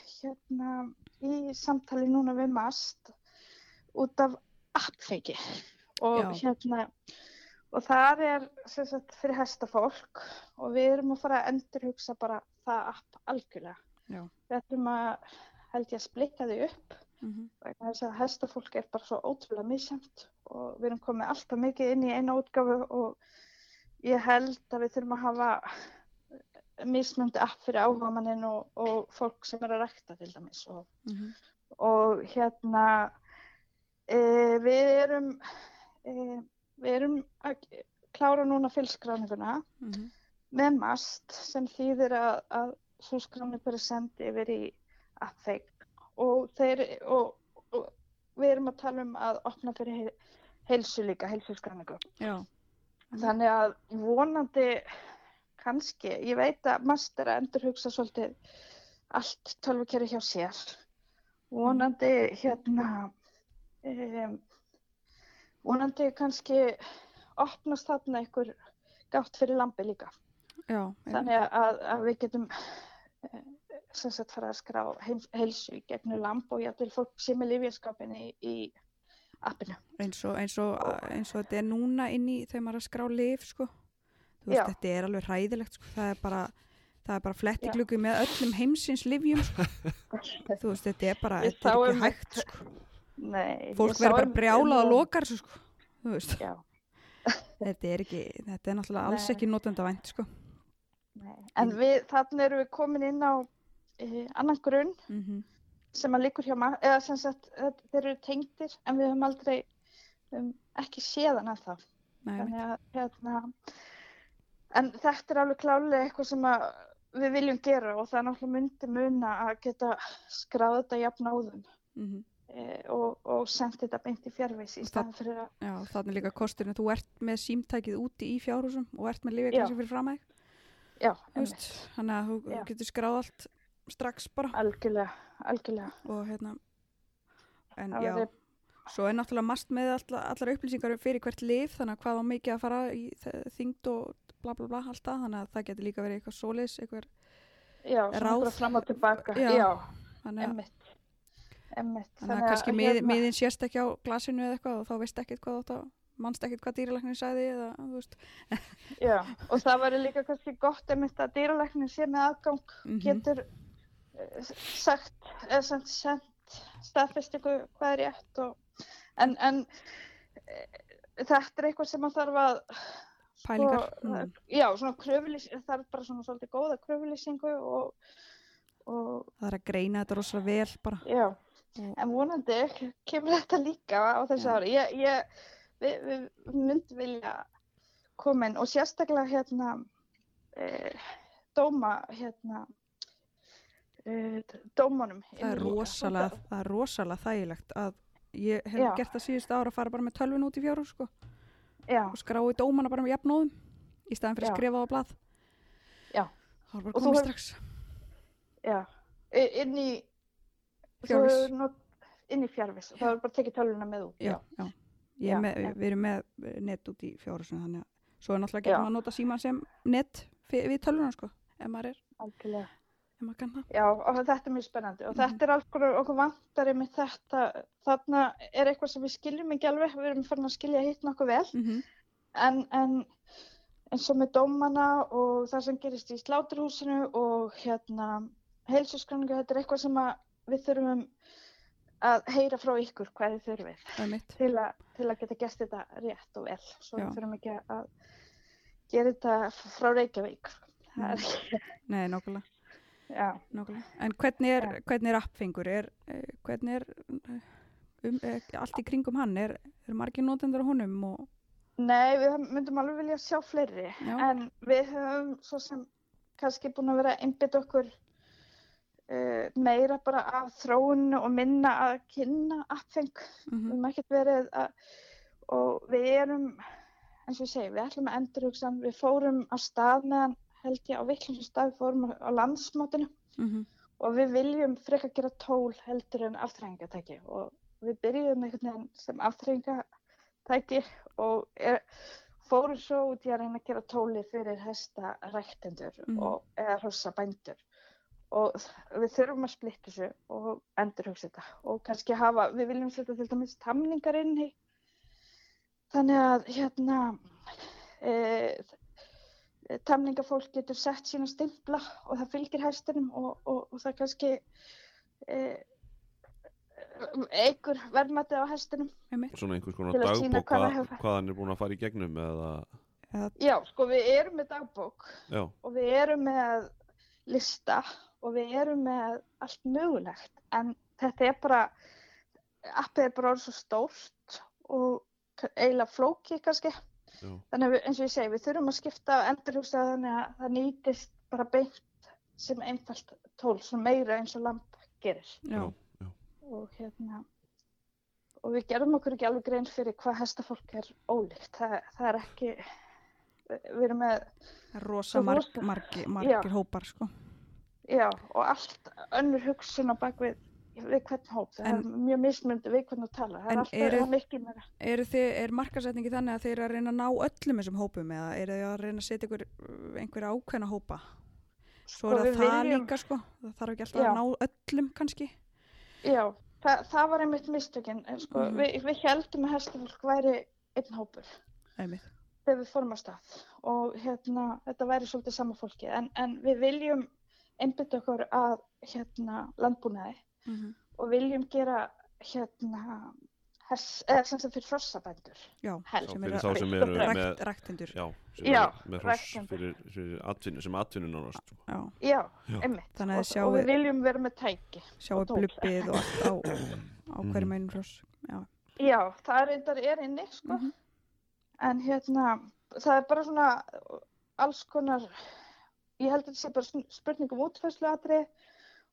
hérna í samtali núna við MAST út af appfeiki og Já. hérna, og þar er sem sagt fyrir hestafólk og við erum að fara að endurhugsa bara það app algjörlega. Já. Við ætlum að, held ég að splita þau upp Mhm. vegna þess að hestafólk er bara svo ótrúlega misjæmt og við erum komið alltaf mikið inn í eina útgáfu og ég held að við þurfum að hafa mismunandi app fyrir áhugamanninn og, og fólk sem er að rækta til dæmis og, Mhm. og hérna e, við erum e, við erum að klára núna fylgskráninguna Mhm. með MAST sem þýðir að, að svo skráning verið sendi yfir í appfeik og, þeir, og, og við erum að tala um að opna fyrir heil, heilsu líka, heilsuskráningu. Já. Þannig að vonandi kannski, ég veit að MAST er að endurhugsa svolítið allt tölvukerfi hjá sér. Vonandi hérna, um, vonandi kannski opnast þarna einhver gátt fyrir lambi líka. Já, einmitt. Þannig að, að við getum eh, sem sagt fara að skrá heim, heilsu í gegnum lamb og jafnvel fólk sé með lyfjaskapin í, í appinu. eins og, eins, og, eins og þetta er núna inn í þegar maður er að skrá lyf sko. Þú veist, Já. þetta er alveg hræðilegt sko. það er bara, það er bara Já. flettigluggi með öllum heimsins lyfjum sko. þú veist, þetta er bara Ég þetta er sá ekki einmitt- hægt sko. Nei. fólk ég sá verður bara einmitt brjálað og inn á- lokar þessu, sko. Þú veist, Já, þetta er ekki þetta er náttúrulega alls Nei. ekki notendavænt sko. nei. En við, þarna erum við komin inn á eh, annan grunn mm sem að liggur hjá maður, eða sem sagt þetta- þeir eru tengdir en við höfum aldrei um, ekki séð hann ennþá. Nei, einmitt. Þannig að hérna, en þetta er alveg klálega eitthvað sem að við viljum gera og það er náttúrulega myndi muna að geta skráð þetta jafn áðum Mhm. e, og, og sendt þetta beint í fjarvís í staðan fyrir að... Já, þannig líka kosturinn að þú ert með símtækið úti í fjárhúsum og ert með lyfjaklassi fyrir fram að þig. Já, einmitt. Þannig að þú Já. getur skráð allt strax bara. Algjörlega, algjörlega. Og hérna, en Það já, væri- svo er náttúrulega mast með alla, allar upplýsingar fyrir hvert lyf, þannig að hvað á mikið að fara í þe- þyngd og bla bla bla allt það, þannig að það getur líka verið eitthvað svoleiðis, eitthvað, Já, svona Ráð. bara fram og tilbaka. Já. Já, þannig að, emmitt. Emmitt. þannig að kannski mið, hérna- miðin sést ekki á glasinu eða eitthvað og þá veist ekkert hvað átt að, manst ekkert hvað dýralæknir sagði eða, þú veist. Já, og það væri líka kannski gott einmitt að dýralæknir sé með aðgang Mhm. getur eh, sagt, eða sendt, sendt staðfestingu hvað er rétt og, en, en e, þetta er eitthvað sem að þarf að Pælingar. sko, Mm. já, svona kröfulýsing, það er bara svona svolítið góða kröfulýsingu og, og Það er að greina þetta rosa vel bara. já, Og, en vonandi kemur þetta líka á þessu Já. ári. Ég, ég, við, við myndum vilja koma inn og sérstaklega hérna e, dóma hérna e, dómunum. það er rosalega, það er rosalega þægilegt að ég hef Já. gert það síðustu ára að fara bara með tölvun út í fjárhús sko Já, og skrái dómana bara með jafnóðum í staðan fyrir Já. að skrifa á blað. Já. Það var bara Og þú komið hefur- strax. já, I- inn í Fjarvís. þú hefur not- inn í fjarvís og það er bara tekið tölvuna með út. Já, já. Ég Já, er með, já. við erum með eh, net út í fjárhúsinu þannig að svo er náttúrulega Já. getur maður að nota síman sem net fi- við tölvuna sko ef maður er, Algjörlega. ef maður kann það. Já, og þetta er mjög spennandi og Mhm. þetta er alls konar okkur vantar með þetta, þarna er eitthvað sem við skiljum ekki alveg, við erum farin að skilja hitt nokkuð vel, Mm en, en eins og með dómana og það sem gerist í sláturhúsinu og hérna heilsuskráningu, þetta er eitthvað sem að við þurfum að heyra frá ykkur hvað þið þurfið Það er mitt. til, a, til að geta gert þetta rétt og vel, svo Já. við þurfum ekki að gera þetta frá Reykjavík. Það er Mm. ekki, Nei, nákvæmlega. já. nákvæmlega. En hvernig er, Já. hvernig er appfengur? Er, eh, hvernig er eh, um, eh, allt í kringum hann? Er, er margir notendur á honum? Og, Nei, við myndum alveg vilja sjá fleiri, Já. en við höfum svo sem kannski búin að vera að einbytta okkur uh, meira bara af þróun og minna að kynna appfeng. Við mm höfum ekkert verið að, og við erum, eins og ég segi, við ætlum að endurhugsa hann. Við fórum á stað meðan, held ég, á vitlausum stað, við fórum á landsmótinu -hmm. og við viljum frekar gera tól heldur en afþreyingatæki og við byrjuðum einhvern veginn sem afþreyingatæki og er, fórum svo út í að reyna að gera tóli fyrir hestaræktendur Mhm. og eða hrossabændur og við þurfum að splitta þessu og endurhugsa þetta og kannski hafa, við viljum setja til dæmis tamningar inn í þannig að hérna e, tamningafólk getur sett sína stimpla og það fylgir hestinum og, og, og það kannski e, eigur verðmætið á hestinum. Svona einhvers konar Til að sýna dagbók hvað hvað, það hefur- hvað hann er búin að fara í gegnum eða, Já, sko við erum með dagbók já, og við erum með lista og við erum með allt mögulegt en þetta er bara, appið er bara orðið svo stórt og k- eiginlega flókið kannski. já, Þannig að við, eins og ég segi, við þurfum að skipta og endurhugsa þannig að það nýtist bara beint sem einfalt tól, svona meira eins og lamp gerir. Já. já, Og hérna, og við gerum okkur ekki alveg grein fyrir hvað hestafólk er ólíkt. Það, það er ekki, við erum með, Það er rosa Svo marg, rosa. margi, margir Já. hópar sko. já, og allt önnur hugsun á bak við, við hvern hóp. Það En- er mjög mismunandi við hvern að tala. Það En er alltaf eru- það er mikið meira. Eru þið, er markasetningi þannig að þið eru að reyna að ná öllum þessum hópum eða eru þið að reyna að setja ykkur uh, einhverja ákveðna hópa? Svo Sko, er það við það viljum- líka sko. Það þarf ekki alltaf Já. að ná öllum kannski. Já, það, það var einmitt mistökin. En Sko, Mhm. við, við heldum að hestafólk væri einn hópur Einmitt. þegar við fórum á stað og hérna, þetta væri svolítið sama fólki. En, en við viljum einbytta okkur að hérna, landbúnaði Mm -hmm. og viljum gera hérna, hers, eða sem sagt fyrir hrossabændur. Já, Helst. já sem fyrir eru þá sem rækt- eru rækt- með, rækt, ræktendur. já, sem Já, eru með hross ræktendur. fyrir, fyrir atvinnu, sem atvinnu nánast sko. Já, Já, Já. einmitt. Þannig að og, þið og sjáið- við viljum vera með tæki. sjáu Og tól. blubbið og allt á, á hverju Mhm. meinum hross. Já. Já, það er reyndar er inni, sko. Mhm. En hérna, það er bara svona alls konar, ég held að þetta sé bara sn- spurning um útfærsluatriði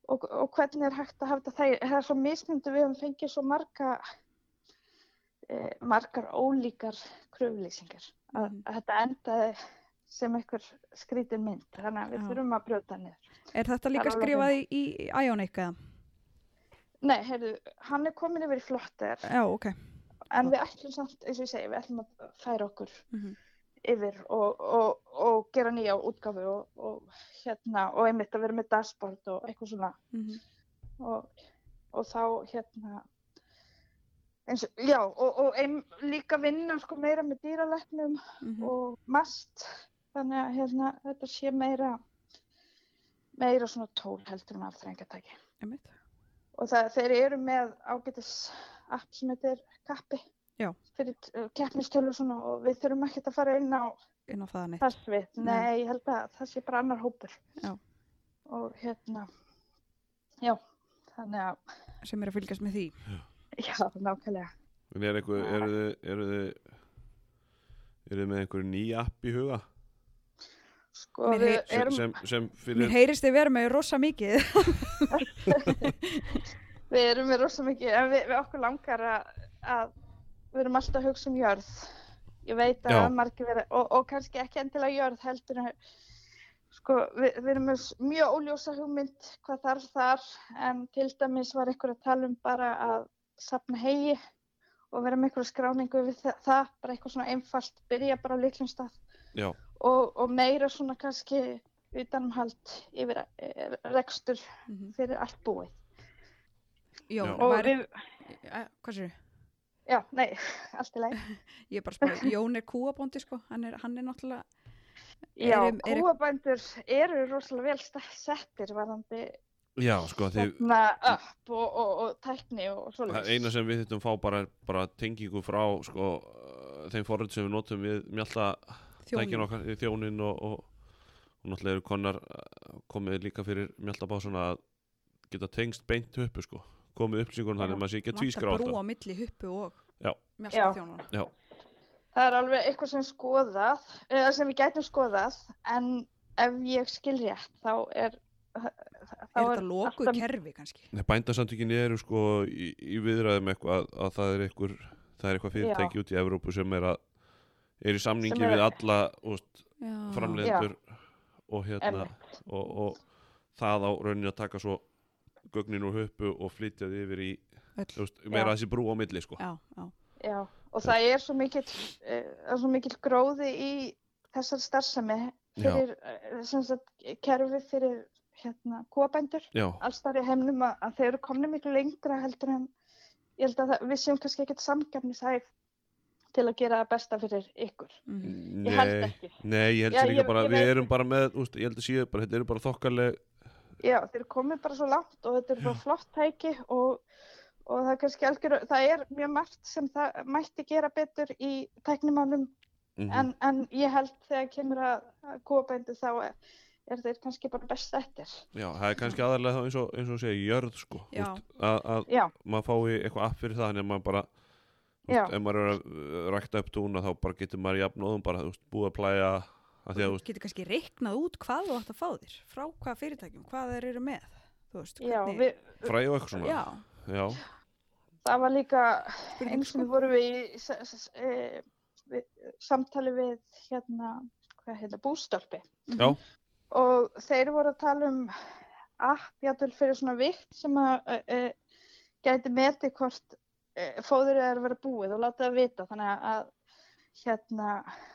og, og hvernig er hægt að hafa þetta það, það er svo mismunandi, við höfum fengið svo marga eh, margar ólíkar kröfulýsingar að, Mhm. að þetta endaði sem einhver skrítin mynd, þannig að við Já. þurfum að brjóta niður. Er þetta líka Það er alveg skrifað í, í Ionic eða? Nei, heyrðu, hann er komin yfir í Flutter, Já, ok. en við ætlum samt, eins og ég segi, við ætlum að færa okkur Mhm. yfir og, og, og gera nýja útgáfu og, og hérna, og einmitt að vera með dashboard og eitthvað svona Mhm. og, og þá hérna eins og, já, og, og ein, líka vinna sko meira með dýralæknum Mhm. og mast, þannig að hérna þetta sé meira meira svona tól heldur en afþreyingartæki. Einmitt. Og það, þeir eru með ágætis app sem heitir Kappi Já. fyrir uh, keppnistölu og svona og við þurfum ekkert að fara inn á Inn á það neitt. það svið. Nei. Nei, ég held að það sé bara annar hópur. Já. Og hérna, já, þannig að, Sem er að fylgjast með því. já, nákvæmlega. En er einhver, eru þið, eru þið, eru þið með einhver ný app í huga? Sko, Mér við heyr- Sem, erum, sem, sem Mér fyrir, heyrist þið vera með rosa mikið. við erum með rosa mikið, en við, við okkur langar að, að við erum alltaf að hugsa um jörð. Ég veit að Já. margir vera, og, og kannski ekki endilega jörð heldur en sko, við, við erum með s- mjög óljósa hugmynd hvað þarf þar, en til dæmis var einhver að tala um bara að safna heyi og vera með einhverja skráningu við það, það, bara eitthvað svona einfalt, byrja bara á litlum stað já, og, og meira svona kannski utanumhald yfir eh, rekstur Mhm. fyrir allt búið. Jón, Já. Og væri, við, eh, hvað sér? já, nei, allt í lagi. Ég er bara að spara, Jón er kúabóndi sko, hann er, hann er náttúrulega, Já, Eru- eru- kúabændur eru rosalega vel sta- settir varðandi já, sko, því hérna upp og, og, og tækni og það svoleiðis. eina sem við þittum fá bara er bara tengingu frá, sko, uh, þeim forrið sem við notum við mjölda tækin þjónin. okkar, í þjónin og, og, og náttúrulega eru konar uh, komið líka fyrir mjöldabásuna að geta tengst beint uppu, sko, komið upplýsingun þannig að maður sé ekki að tvískra á Vantar brú þetta. á milli huppu og Já. mjöltaþjónana. Já, Það er alveg eitthvað sem skoðað, eða sem við gætum skoðað, en ef ég skil rétt, þá er þá Er þetta lokuð alltaf- kerfi kannski? Nei, bændasamtökin eru sko í, í viðræðum eitthvað að, að það er eitthvað, það er eitthvað fyrirtæki út í Evrópu sem er að er í samningi Sem er- við alla úst, Já. framleiðendur og hérna Einmitt. og, og það á rauninni að taka svo gögnin úr huppu og flytja þið yfir í Öll. þú veist, meira Já. þessi brú á milli sko. Já, já. Já, og það er svo mikill, uh, er svo mikill gróði í þessar starfsemi fyrir uh, sem sagt, kerfi fyrir hérna kúabændur, Já, alls þar í heiminum að, að þeir eru komni miklu lengra heldur en ég held að það, við séum kannski ekkert samgefnishæf til að gera það besta fyrir ykkur. Mhm. Ég held nei, ekki. nei, ég held Já, sér líka ég- bara ég við veit- erum bara með, úst, ég held að séu bara, þetta eru bara þokkarleg Já, þeir eru komið bara svo langt og þetta er bara flott tæki og, og það er kannski algjör, það er mjög margt sem það mætti gera betur í tæknimálum mm en, en ég held þegar kemur að, að kúabændu þá er, er þeir kannski bara best eftir. Já, það er kannski aðalega þá eins og, eins og segja jörð sko, Já. úst, að, að Já, maður fái eitthvað app fyrir það en ef maður bara Já. úst, ef maður er að uh, rækta upp túna þá bara getur maður jafnóðum bara úst, búið að plæja að því að Þú úst, getur kannski reiknað út hvað þú átt að fá þér, frá hvaða fyrirtækjum, hvað þeir eru með. Þú veist, já, hvernig- við, fræði og eitthvað svona Já, Já, það var líka, Spurning, eins og sko. við vorum við í s- s- e, við, samtali við hérna, hvað heita, bústólpi já, og þeir voru að tala um app, jafnvel fyrir svona vikt sem að e, e, gæti metið hvort e, fóðurinn er að vera búið og láta það vita, þannig að hérna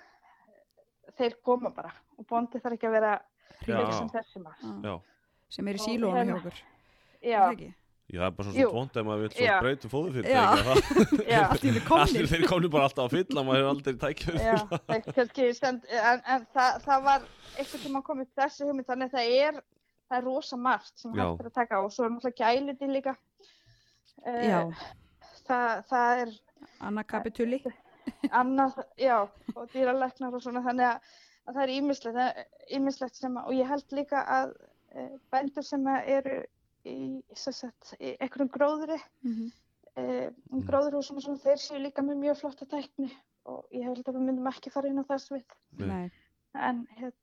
þeir koma bara og bóndi þarf ekki að vera Já. fyrir sem þessum að. já. já Sem er í Og sílónu hjá hérna- okkur. Já, Er það ekki? Já, það er bara svona Jú. svona vond ef maður vil svo Já. breyta fóðu Já. fyrirtæki já. Allt í einu Allir komnir. þeir komni bara alltaf að fylla maður hefur aldrei tækjur Já, það kannski stend, en, en það, það var einhvern tímann komið þessi hugmynd, þannig að það er, það er rosa margt sem Já. hægt er að taka á og svo er náttúrulega gæliti líka. Eh, Já, Það, það er Anna Kapitulli. annað, já, og dýralæknar og svona, þannig að, að það er ýmislegt, ýmislegt sem að, og ég held líka að e, bændur sem að eru í, sem sagt, í einhverjum gróðri, Mhm. e, gróðurhúsum og svona, þeir séu líka með mjög flotta tækni og ég held að við myndum ekki fara inn á það svið. Nei. Nei. En hérna,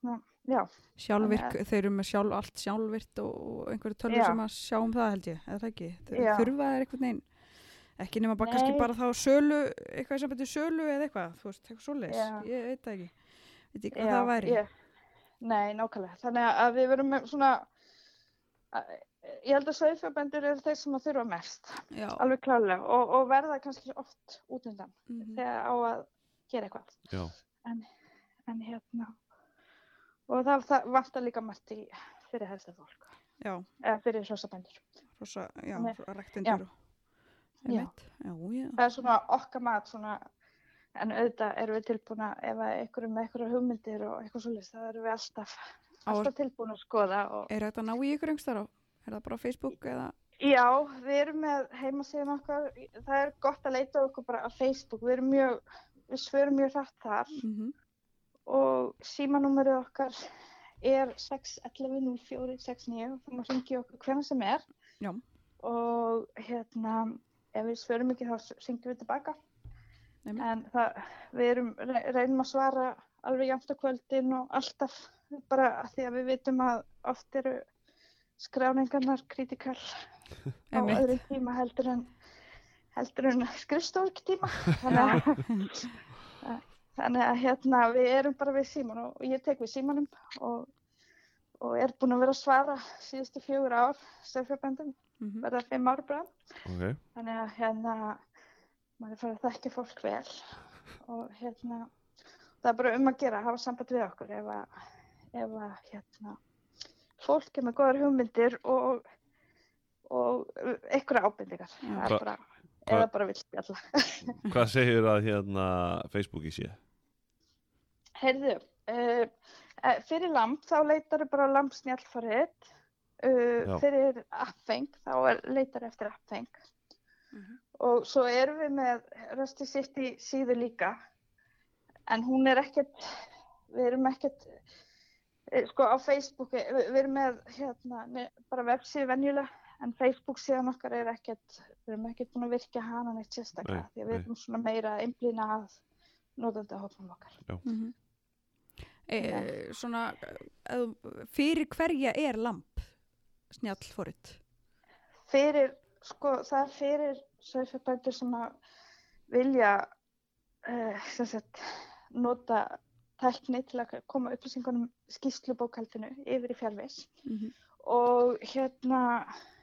já. Sjálfvirk, Þannig að- þeir eru með sjálf, allt sjálfvirt og, og einhverju tölur Já. sem að sjá um það held ég, eða það ekki? Þau Já. þurfa þeir einhvern veginn, ekki nema bara kannski Nei. bara þá sölu, eitthvað sem betur sölu eða eitthvað, þú veist, eitthvað svoleiðis, Já. ég veit það ekki, veit ekki hvað Já, það væri. Ég, nei, nákvæmlega. Þannig að við verum með svona, að, ég held að sauðfjárbændur eru þeir sem að þurfa mest, Já. alveg klálega, og, og verða kannski oft út undan Mhm. þegar á að gera eitthvað. Já, En, en hérna, og það, það vantar líka margt í fyrir helsta fólk, Já, eða fyrir hrossabændur. rosa, já, Nei. rektendur og, Já. einmitt, já, já, Það er svona okkar mat, svona, en auðvitað erum við tilbúna ef að einhverju með einhverju hugmyndir og eitthvað svolítið, það erum við alltaf, Á- alltaf tilbúin að skoða. Og, er þetta að ná í ykkur einhverstaðar á, er það bara á Facebook eða, já, við erum með heimasíðan okkar, það er gott að leita okkur bara á Facebook, við erum mjög, við svörum mjög hratt þar mhm, og símanúmerið okkar er sex ellefu núll fjögur sex níu og það má hringja í okkur hvenær sem er. Já. Og hérna, ef við svörum ekki þá hringjum við tilbaka. einmitt, En það, við erum, re- reynum að svara alveg jafnt á kvöldin og alltaf, bara af því að við vitum að oft eru skráningarnar kritikal á Einmitt. öðrum tíma heldur en heldur en skrifstoftíma. Þannig að, þannig að hérna, við erum bara við síman og, og ég tek við símanum og, og er búin að vera að svara síðustu fjögur ár sauðfjárbændum, mhm, verða fimm ár bara. ok. Þannig að hérna, maður er farið að þekkja fólk vel og hérna, það er bara um að gera, hafa samband við okkur ef að, ef að hérna, fólk er með góðar hugmyndir og, og einhverja ábendingar. Já. Það Hva- er bara, hva- eða bara vill spjalla. Hvað segir að hérna Facebooki sé? Heyrðu, uh, fyrir lamb þá leitar bara á lamb snjallforrit, uh, Já. fyrir appfeng þá er, leitar eftir appfeng. mhm, Og svo erum við með Rusty City síðu líka, en hún er ekkert, við erum ekkert, eh, sko á Facebook, við, við erum með hérna, ne- bara vefsíðu venjulega, en Facebook síðan okkar er ekkert, við erum ekkert búin að virkja hana neitt sérstaklega, Nei, því að við nei. erum svona meira að einblína að notendahópnum okkar. mhm. E, svona, eð, fyrir hverja er lamp snjallforrit? Fyrir, sko, það er fyrir sauðfjárbændur sem að vilja uh, sem sagt, nota tækni til að koma upplýsingunum skýrslubókhaldinu yfir í fjarvis. Mhm, Og hérna,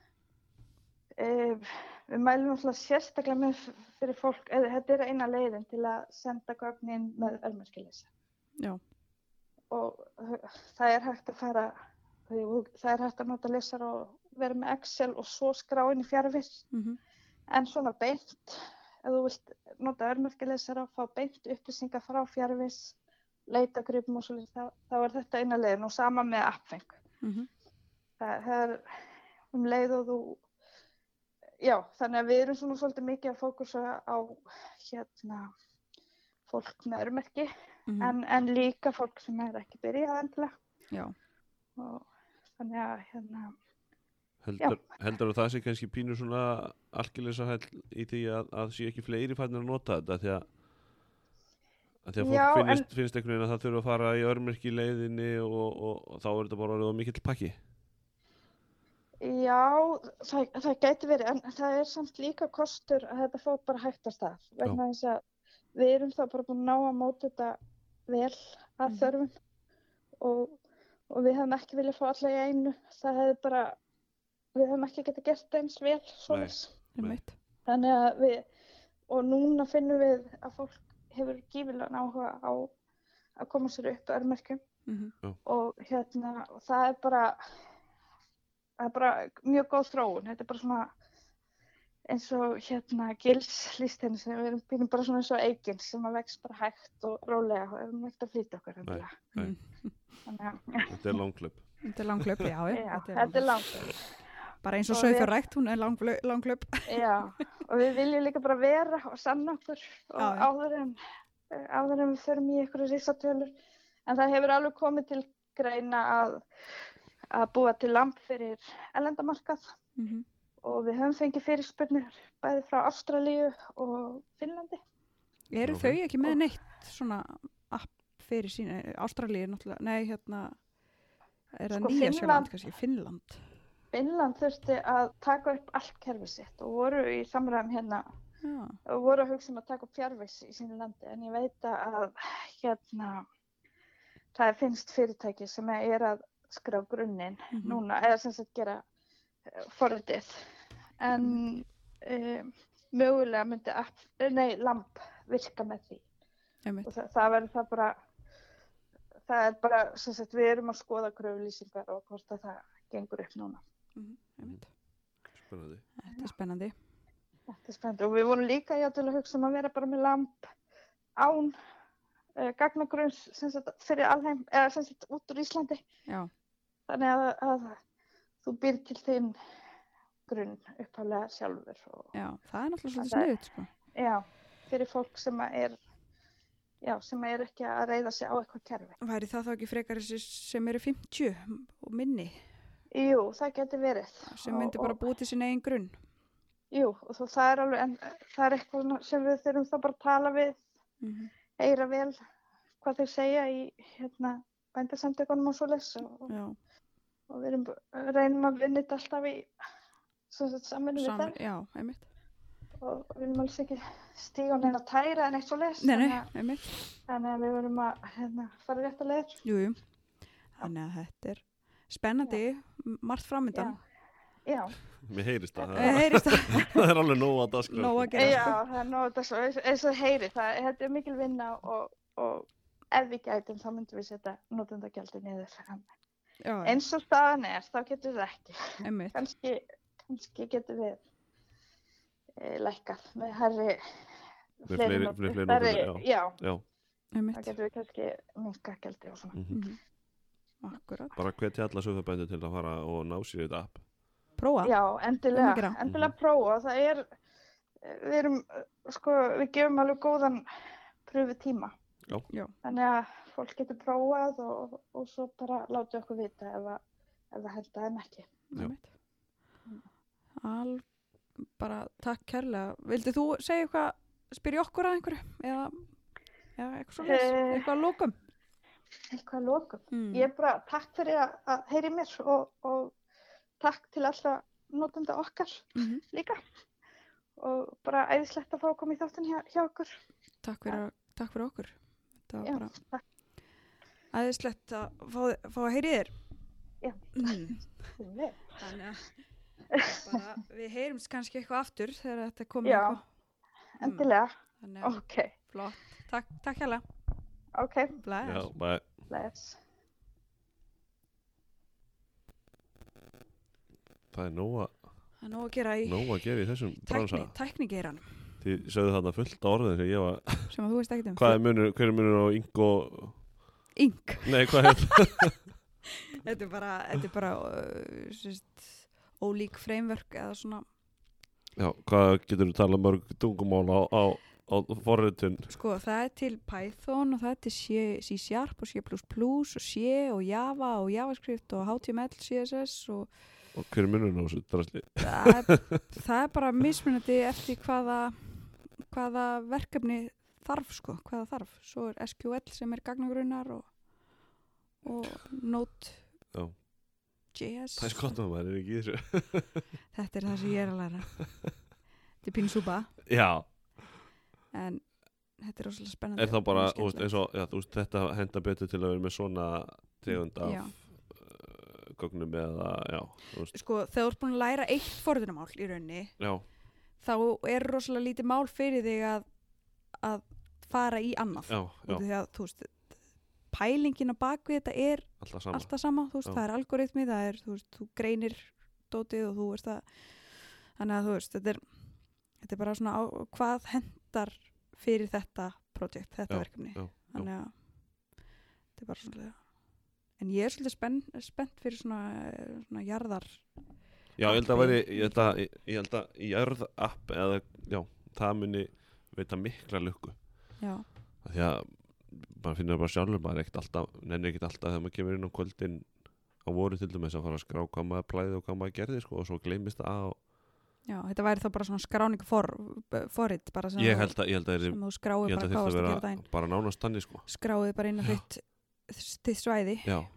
uh, við mælum alltaf sérstaklega með f- fyrir fólk, eða þetta er eina leiðin til að senda gögnin með örmerkileysi. já, Og uh, það er hægt að fara, það er hægt að nota lesara og vera með Excel og svo skrá inn í fjarvis. mhm, En svona beint, ef þú vilt nota örmerkilesara, fá beint upplýsingar frá fjarvis, leita gripum og svolítið, þá, þá er þetta eina leiðin og sama með appfeng. mhm, Það, það er um leið og þú, já, þannig að við erum svona svolítið mikið að fókusa á hérna fólk með örmerki, mhm, en, en líka fólk sem er ekki byrjað endilega. já, Og þannig að hérna, Heldur, heldur að það sé kannski pínur svona algjörlega hæll í því að, að sé ekki fleiri fannir að nota þetta því að, að því að fólk Já, finnist, finnst einhvern veginn að það þurfa að fara í örmerki leiðinni og, og, og þá er þetta bara orðið of mikill pakki. já, það, það gæti verið, en það er samt líka kostur að þetta fór bara hægt að stað, vegna þess að við erum þá bara búin að ná að móta þetta vel að Mhm. þörfum og, og við hefum ekki viljað fá alla í einu, það hefði bara, við hefum ekki getað gert það eins vel svoleiðis. einmitt, Þannig að við, og núna finnum við að fólk hefur gífilegan áhuga á að koma sér upp örmerkjum mhm, og hérna, og það er bara, það er bara mjög góð þróun, þetta er bara svona eins og hérna Gils lýst henni sem við erum býnum bara svona eins og eigin sem að vex bara hægt og rólega og erum ekkert að flýta okkur endilega. Nei. mhm, Þannig að, Þetta er langklöp. þetta er langklöp, já, já, já, þetta er þetta er langt. bara eins og og sauðfjárrækt, hún er lang, langklöp. Já, og við viljum líka bara vera og sanna okkur og Já, já. áður en, áður en við förum í einhverju risatölur. En það hefur alveg komið til greina að, að búa til lamp fyrir erlendamarkað Mhm, og við höfum fengið fyrirspurnir bæði frá Ástralíu og Finnlandi. eru Ok. þau ekki með neitt svona app fyrir sína, Ástralíu náttúrulega, nei, hérna, er það Sko, nýja Finnland- Sjöland kannski, Finnland Finnland þurfti að taka upp allt kerfi sitt og voru í samræðum hérna já, og voru að hugsa um að taka upp fjarvegs í sínu landi en ég veit að hérna það er finnst fyrirtæki sem er að skrá grunninn Mhm. núna eða sem sagt gera uh, forritið en um, mögulega myndi app, nei, lamp virka með því einmitt, og það, það verður það bara það er bara sem sagt við erum að skoða kröfulýsingar og hvort að það gengur upp núna. mhm, einmitt. Spennandi. Þetta er spennandi. Þetta er spennandi og við vorum líka játvel að hugsa um að vera bara með lamp án uh, gagnagrunns sem sagt fyrir alheim eða sem sagt út úr Íslandi Já, þannig að, að þú býr til þinn grunn upphaflega sjálfur og já, það er náttúrulega svolítið Það er- sniðut, sko. já, fyrir fólk sem að er já, sem er ekki að reyða sig á eitthvað kerfi. Væri það þá ekki frekar þessi sem eru fimmtíu og minni, Jú, það getur verið. sem Og- myndi bara og- búið til sinni eigin grunn? Jú, og þó, það er alveg, en það er eitthvað sem við þurfum þá bara að tala við, Mhm. heyra vel hvað þeir segja í hérna bændasamtökunum og svoleiðis og, Já, og við erum, reynum að vinna þetta alltaf í sem sagt samvinnu við sam, þeim já, einmitt. og við viljum alls ekki stíga á neina tæra en eitt svoleiðis. Nei, nei, Þannig, að- einmitt. þannig að við verðum að hérna, fara rétt að leiður. Jú, jú. Þannig að þetta er spennandi, m- margt framöndan. Já, Mér heyrist það. Eh, Heyrist það Það er alveg nóg að daskra. nóg að já, gera, já, sko. það er nóg þetta svo, eins, eins og heyri, það, þetta er mikil vinna og, og ef við gætum þá myndum við setja notendagjaldi niður. En Já, eins og staðan er, þá getur við ekki. einmitt. Kannski, kannski getur við e, lækkað með herri Með fleiri- not- með fleiri stærri- notendur, Já, Já, Einmitt. þá getur við kannski minnka gjaldi og svona. mhm. Mhm. Akkurat. bara hvetja alla sögðabændur til að fara og ná sér þetta app. Prófa. Já, endilega, Um að gera. endilega prófa. Það er, við erum, sko, við gefum alveg góðan pröfu tíma. Já. Já. Þannig að fólk getur prófað og, og svo bara láta okkur vita ef, að, ef það henda þeim ekki. Já. Einmitt. Al, bara takk kærlega. Vildi þú segja eitthvað, spyrja okkur að einhverju? Eða, eða eitthvað svona, Eh. eitthvað að lókum? Eitthvað að lokum. Mm. Ég er bara takk fyrir að, að heyri mér og, og takk til allra notenda okkar Mhm. líka. Og bara æðislegt að fá að koma í þáttinn hjá, hjá okkur. Takk fyrir, takk fyrir okkur. Þetta var Já, bara takk. æðislegt að fá, fá að heyri þér. Já. Mm. Við. Þannig að bara, við heyrumst kannski eitthvað aftur þegar þetta er komið Já. eitthvað. Endilega. Þannig að Ok, flott. Takk, takk hérlega. ok, Bless. Já, bara, bless. það er nóg að, Það er nóg að gera í nóg að gera í þessum bransa. tækni, tæknigeiranum Þið sögðu þarna fullt á orðin sem ég var, sem að þú veist ekkert um. hvað er munur, hver er munur á ing og, Ink. nei, hvað heit? Þetta er bara, þetta er bara uh, sérst, ólík framework eða svona, Já, hvað getur þú talað mörg tungumál á, á, á forritun? sko það er til Python og það er til C, C Sharp og C plus plus og C og Java og JavaScript og H T M L, C S S og Og hver er munurinn á þessu drasli? það er, það er bara mismunandi eftir hvaða, hvaða verkefni þarf sko, hvaða þarf. Svo er S Q L sem er gagnagrunnar og, og Node Já. J S. Það er skott að maður er ekki í þessu. Þetta er það sem ég er að læra. Þetta er pínu súpa, Já, en þetta er rosalega spennandi. er það bara, og þú veist, eins og, já, þú veist, þetta henda betur til að vera með svona tegund af Já. uh, gögnum eða, já, þú veist, Sko, þegar þú ert búin að læra eitt forðunamál í rauninni, já, þá er rosalega lítið mál fyrir þig að, að fara í annað. já, Út já, af því að, þú veist, pælingin á bakvið þetta er alltaf sama. alltaf sama, þú veist, Já. það er algoritmi, það er, þú veist, þú greinir dótið og þú veist að, þannig að þú veist, þetta er, þetta er bara svona á, hvað hendar fyrir þetta projekt, þetta Já, verkefni. já, Þannig að þetta er bara svona, en ég er svolítið spenn, spennt fyrir svona, svona jarðar. Já, ég held að veri, ég held að, ég, ég held að í jörð app eða, já, það muni veita mikla lukku. Já, Af Því að maður finnir bara sjálfur, maður er ekkert alltaf, nennir ekkert alltaf þegar maður kemur inn á kvöldin á voru til dæmis að fara að skrá hvað maður plæði og hvað maður gerði, sko, og svo gleymist það á, já, þetta væri þá bara svona skráningu for, forrit, bara sem, ég þú- held að, ég held að, sem þú skráið ég held bara að hvað þetta varst að gera vera daginn. bara nánast þannig, sko. Skráið bara inn á Já. þitt, þitt svæði. Já,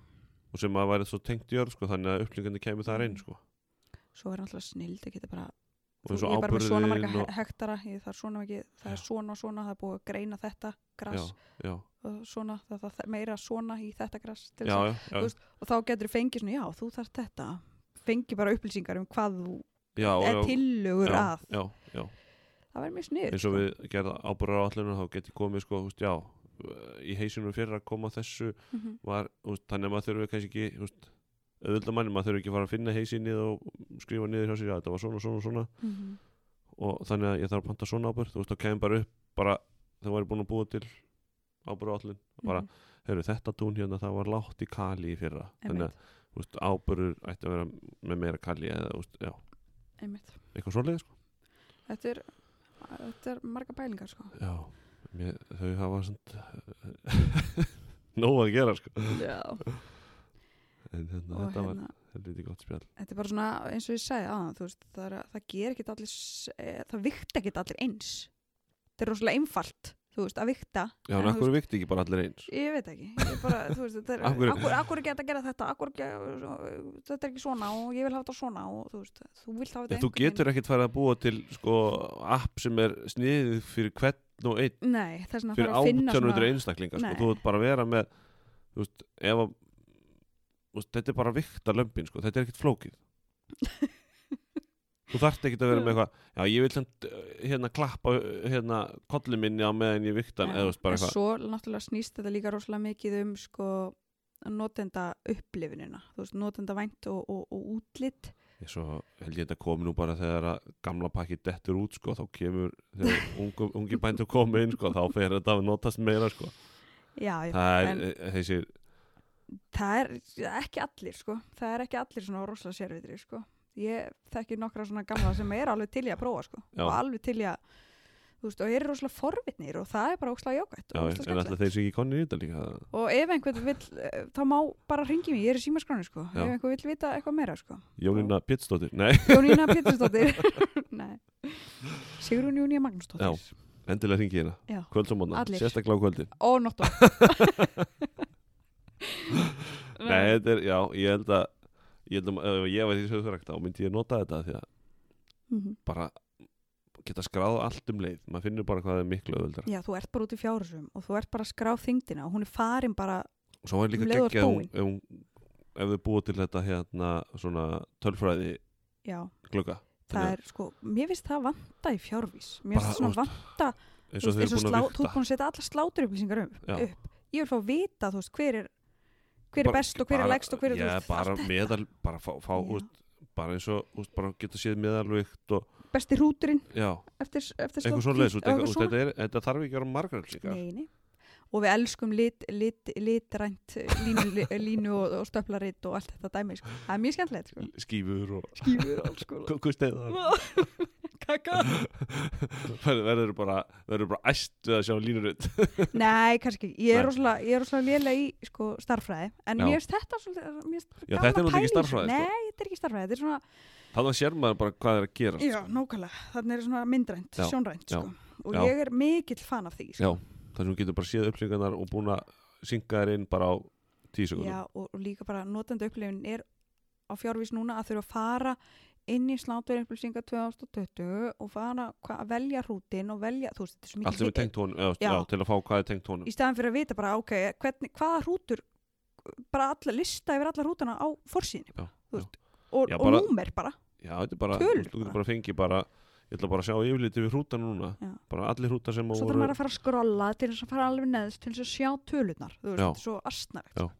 og sem að væri svo tengt jörð sko, þannig að upplýsingandi kemur þar inn sko. Svo er alltaf snild, það geta bara Og þú, eins og ég er bara með svona marga áburðinn he- hektara ég þarf svona mikið, það er svona og svona það er búið að greina þetta gras já, já, og svona, það er meira svona í þetta gras til já, þess já, að- já, þú veist, og þá getur þú fengið svona, já, þú þarf þetta fengið bara upplýsingar um hvað þú já, er já, tillögur já, að já, já. það verður mjög snið eins og við gerða ábúrar á allinu þá geti komið sko, þú veist, já í heisinu fyrir að koma þessu mm -hmm. var, þú veist, þannig að maður þurfi kannski ekki þú veist, auðvitað manni, maður þurfi ekki að fara að finna heisinni og skrifa niður hjá sér, já, þetta var svona, svona, svona Mm -hmm. og þannig að ég þarf að panta svona ábúr, þú veist, þá kemur bara upp bara, það var búin að búa til ábúrar á allinu, bara, Mhm. heyrðu, þetta tún hérna, það var lágt í kali í fyrra, þannig að, Einmitt. þú veist, ábúrur ætti að vera með meira kali eða, þú veist, já, Einmitt. eitthvað svoleiðis, sko. Þetta er, þetta er marga bælingar sko. Já, mér, þau hafa svona nóg að gera, sko. Já. En hérna, Og þetta var hérna, helviti gott spjall. þetta er bara svona eins og ég segi aðan, þú veist, það, er, það ger ekkit allir, s- eh, það vikta ekkit allir eins. Þetta er rosalega einfalt, þú veist, að vikta. Já, en þú akkur vikti ekki bara allir eins? Ég veit ekki, ég bara, þú veist, þetta er, Af hverju- akkur, akkur geta að gera þetta, akkur geta, þetta er ekki svona og ég vil hafa þetta svona og þú veist, þú vilt hafa Ég, þetta þú getur ekkert farið að búa til sko, app sem er sniðið fyrir hvern og einn, Nei, þess vegna fyrir þarf að finna átján hundruð svona, einstaklingar, sko. Nei. Þú ert bara að vera með, þú veist, ef að, þú veist, þetta er bara vikta lömbin, sko, þetta er ekkert flókið. Þú þarft ekkert að vera með eitthvað, já, ég vil samt, eh, hérna klappa hérna kollu minni á meðan ég vikta hann, Já, eða þú veist, bara en eitthvað. svo náttúrulega snýst þetta líka rosalega mikið um sko notenda upplifunina, þú veist, notenda vænt og, og, og útlit. Ég svo held ég þetta komi nú bara þegar að gamla pakki dettur út, sko, þá kemur, þegar ungu, ungi bændur komi inn, sko, þá fer þetta að notast meira, sko. Já, já, Það er, en eh, þessi, það er ekki allir sko, það er ekki allir svona rosalega sérvitri sko. Ég þekki nokkra svona gamla sem er alveg til í að prófa sko, Já. og alveg til í að, þú veist, og eru rosalega forvitnir og það er bara óslega jákvætt já, og en óslega alltaf skemmtilegt. þeir sem ekki konni í þetta líka. Og ef einhvern vill, eh, þá má bara hringi mig, ég er í símaskráni sko, Já. ef einhvern vill vita eitthvað meira sko. Jónína Pétursdóttir, nei, Jónína Pétursdóttir, nei, Sigrún Júnía Magnúsdóttir. Já. endilega hringi hérna, Já. kvölds og mótna, Allir. sérstaklega á kvöldin. Og nóttu. Nei, þetta er, já, ég held að, ég held að, ef ég væri í sögurrækta, þá myndi ég nota þetta því að Mhm. bara geta skráð allt um leið, maður finnur bara hvað það er miklu öðvöldar. Já, þú ert bara út í fjárhúsum og þú ert bara að skrá þyngdina og hún er farin bara, Og svo er líka Um leið og geggjað ef búin. hún- ef hún- ef þau búið til þetta hérna svona tölfræði já, glugga. það er sko, mér finnst það vanta í fjárvís. Mér Bara, finnst svona þú veist, vanta, eins þú og veist, þeir eins og eru búin slá, að þú ert vikta. búin að setja alla sláturupplýsingar upp, Já. upp. Ég vil fá að vita, þú veist, hver er, hver er Bara- best og hver er bara- lægst og hver er, Já, þú veist, bara allt þetta. meðal, bara fá, fá Já. úst, bara eins og, úst, bara geta séð meðalvikt og, Besti hrúturinn já, eftir, eftir eitthvað sláttur- svo leiðis, eitthvað þetta, svona. er, þetta þarf ekki að vera margar líka. Nei, nei. Og við elskum lit, lit, litrænt línu, línu og, og stöflaritt og allt þetta dæmi, sko. Það er mjög skemmtilegt, sko. Skífur og Skýfur og alls sko. kukkusteðar. Kaka. verður bara, verður bara æst við að sjá línurut. Nei, kannski ekki. Ég er Nei. rosalega, ég er rosalega lélega í sko, starffræði. En Já. mér finnst þetta svolítið, mér finnst Já, gaman þetta er að náttúrulega ekki pæla í þessu. stærðfræði, sko. Nei, þetta er ekki starffræði. Þetta er svona, Þannig sér maður bara hvað er að gerast. já, nákvæmlega. Þannig er svona myndrænt, Já. sjónrænt, Já. sko. Og Já. ég er mikill fan af því, sko. Já, þar sem þú getur bara séð upplýsingarnar og búin að synga þær inn bara á tíu sekundum. Já, og, og líka bara notandi upplifin er á fjárvís núna að þurfa að fara inn í sláturupplýsingar tvö þúsund tuttugu og fara hva, að velja hrútin og velja, þú veist, þetta er svo mikið Allt sem er tengt honum, já, Já. já, til að fá hvað er tengt honum. í staðan fyrir að vita bara, ok, hvernig, hvaða hrútur bara alla lista yfir alla hrútana á forsíðinni, Já, þú veist, og, Já, og bara- númer bara. Já, þetta er bara, Tölur þú veist, þú bara. getur bara fengið bara, ég ætla bara að sjá yfirliti við hrúta núna, Já. bara allir hrúta sem Svo þarf maður að fara að skrolla til þess að fara alveg neðst til þess að sjá tölurnar, þú veist, Já. þetta er svo astnarlegt. Já.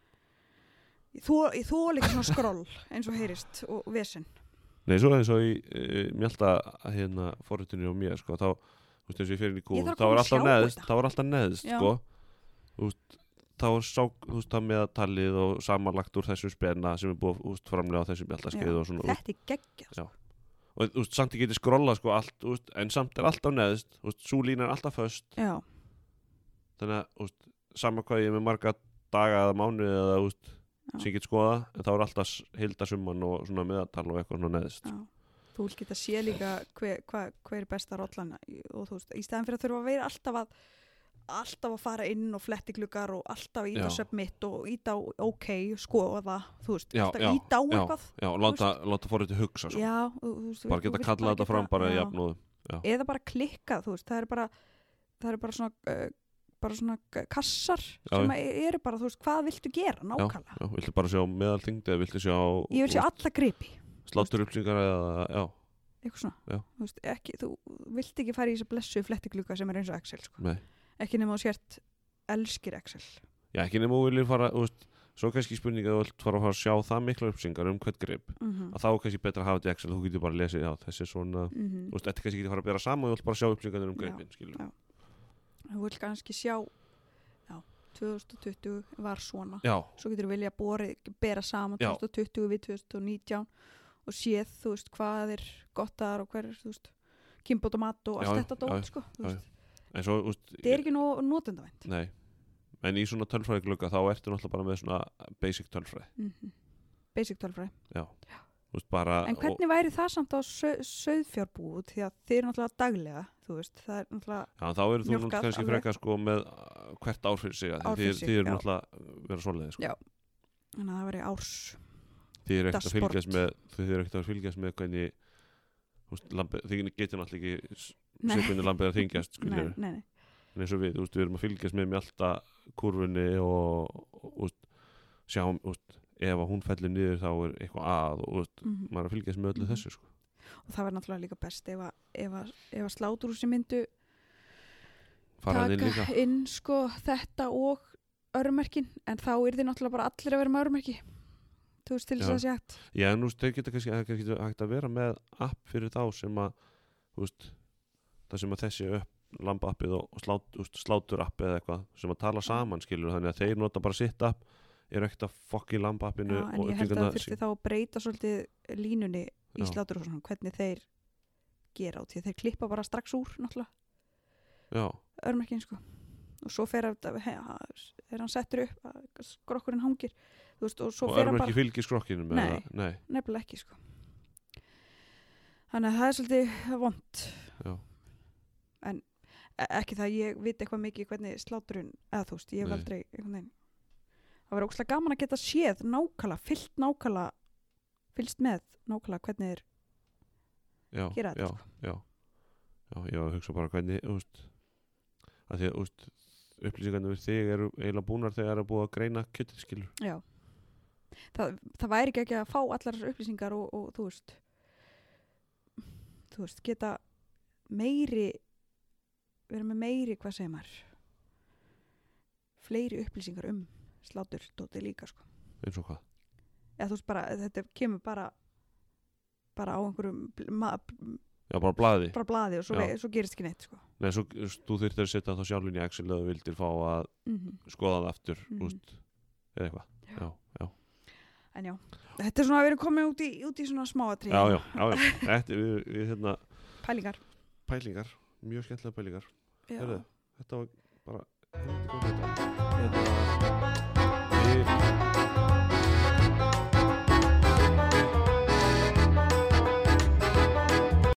Ég þó, ég þó líka svona skroll eins og heyrist og vesen. Nei, svo eins og í e, mjölda hérna forritinu á mér, sko, þá, þú veist, eins og ég fyrir inn í Ég kúl, þarf að þá koma var að alltaf sjá neðst, þetta. þá var alltaf neðst, Já. sko, þú veist, þá var sá, þú veist, það meðatalið og samanlagt úr þessum spenna sem er búið, þú veist, framlega á þessum mjöldaskeiðu og svona, þú veist, Þetta er geggjast. Já. og þú veist, samt ég geti skrolla, sko, allt, þú veist, en samt er alltaf neðst, þú veist, sú lína er alltaf föst, Já, þannig að, þú veist, sama hvað ég er með marga daga eða mánuði eða, þú veist, Já. sem ég get skoða, en þá er alltaf heildasumman og svona meðatal og eitthvað svona neðst. já. Þú vil geta sé líka hver, hver, hver er besta rollan og þú veist, í staðan fyrir að þurfa að vera alltaf að alltaf að fara inn og fletti gluggar og alltaf íta Já. submit og íta á ok, skoða, þú veist, Já, alltaf já, íta á já, eitthvað. já, og láta, láta forritið hugsa sko. Já, þú, þú veist, bara þú geta vilt kallað þetta fram bara já. jafnóðum. Eða bara klikkað, þú veist, það er bara, það er bara svona, uh, bara svona kassar Já, sem eru bara, þú veist, hvað viltu gera nákvæmlega? Já, viltu bara sjá meðalþyngd eða viltu sjá Ég vil sjá alla gripi, slátturupplýsingar eða, já, eitthvað svona. Já. Þú veist, ekki, þú vilt ekki fara í þessa blessu flettiglugga sem er eins og Excel, sko. nei. Ekki nema þú sért elskir Excel. Já, ekki nema þú viljið fara, þú veist, svo kannski spurning að þú vilt fara að fara að sjá það mikla upplýsingar um hvert grip, Mm að þá er kannski betra að hafa þetta í Excel, þú getur bara að lesa, já, þessi er svona, -hmm. þú veist, þetta kannski getur fara að bera saman og þú vilt bara sjá upplýsingar um Já, gripin, skilur. já. Þú vilt kannski sjá, já, tvö þúsund tuttugu var svona. Já, Svo getur þú vilja borið, bera saman Já. tvö þúsund tuttugu við tvö þúsund nítján og séð, þú veist, hvað er gott þar og hver er, þú veist, kimbót og mat og allt Já, þetta já, dót, sko. þú já, veist. en svo, þú veist, Það er ekki nú notendavænt. nei, en í svona tölfræðiglugga þá ertu náttúrulega bara með svona basic tölfræði, Mm -hmm. Basic tölfræði. já, þú veist, bara, En hvernig væri það samt á sau- sauðfjárbúð því að þið eru náttúrulega daglega, þú veist, það er náttúrulega já, þá eru þú mjólkað náttúrulega kannski alveg. frekar sko með uh, hvert ár fyrir sig, að Ár því fyrir þið sig, þið eru já. náttúrulega vera svoleiði, sko. Já. Þannig að það væri árs. Þið eru ekkert að dashboard. fylgjast með, þið eru ekkert að fylgjast með hvernig, þú veist, lambi, þið getur náttúrulega ekki Nei. sérkvæmni lambið að þingjast, Nei, skiljið, nei, nei. en eins og við, þú veist, við erum að fylgjast með mjölta kurfunni og, og, og sjá, þú veist, ef að hún fellir niður þá er eitthvað að og, þú veist, Mm -hmm. maður er að fylgjast með öllu Mhm. þessu, sko. Og það væri náttúrulega líka best ef að, ef að, ef að sláturhúsi myndu Fara inn líka. taka inn sko þetta og örmerkin, en þá er þið náttúrulega bara allir að vera með örmerki. Þú veist, til þess Já. að það sé hægt. Já, en þú veist, þeir geta kannski, það er kannski hægt að vera með app fyrir þá sem að, þú veist, það sem að þessi upp, lamba-appið og slát, úst, slátur-appið eða eitthvað sem að tala saman, skilur, þannig að þeir nota bara sitt app, eru ekkert að fokka í lamba-appinu. Já, en og ég held að upplýsingarnar það þurfti þá að breyta svolítið línunni í Já. sláturhúsunum, hvernig þeir gera á því að þeir klippa bara strax úr náttúrulega Já, örmerkin sko og svo fer að, he, er hann settur upp að skrokkurinn hangir, þú veist, og svo og fer hann erum bara ekki fylgið skrokkinu með Nei. það. Nei, nefnilega ekki sko. Þannig að það er svolítið vont. já, E- ekki það að ég veit eitthvað mikið hvernig sláturinn, eða þú veist, ég hef Nei. aldrei einhvern veginn. Það var ókslega gaman að geta séð nákvæmlega, fyllt nákvæmlega fylgst með nákvæmlega hvernig þeir já, gera þetta já, sko. já, já, ég var að hugsa bara hvernig, þú veist, að því að, þú veist, upplýsingarnir við þig eru eiginlega búnar þegar það er búið að greina kjötið, skilur. Já. Það, það væri ekki ekki að fá allar þessar upplýsingar og, og þú veist þú veist, geta meiri vera með meiri, hvað segir maður fleiri upplýsingar um sláturdóti líka sko. Eins og hvað? Eða þú veist bara, þetta kemur bara bara á einhverjum bl- ma- Já, bara blaði. bara blaði og svo, Já. vei, svo gerist ekki neitt sko. Nei, svo, þú þurftir að setja þá sjálfinn í Excel eða þú vildir fá að Mm skoða það aftur, Mhm. þú veist, eða eitthvað. Já, já, En já, þetta er svona að við erum komið út í, út í svona smáatri já, já, já, já. Þetta, við, við, hérna, pælingar. pælingar, mjög skemmtilega pælingar. Já. Heyrðu, þetta var bara, þetta var, þetta var,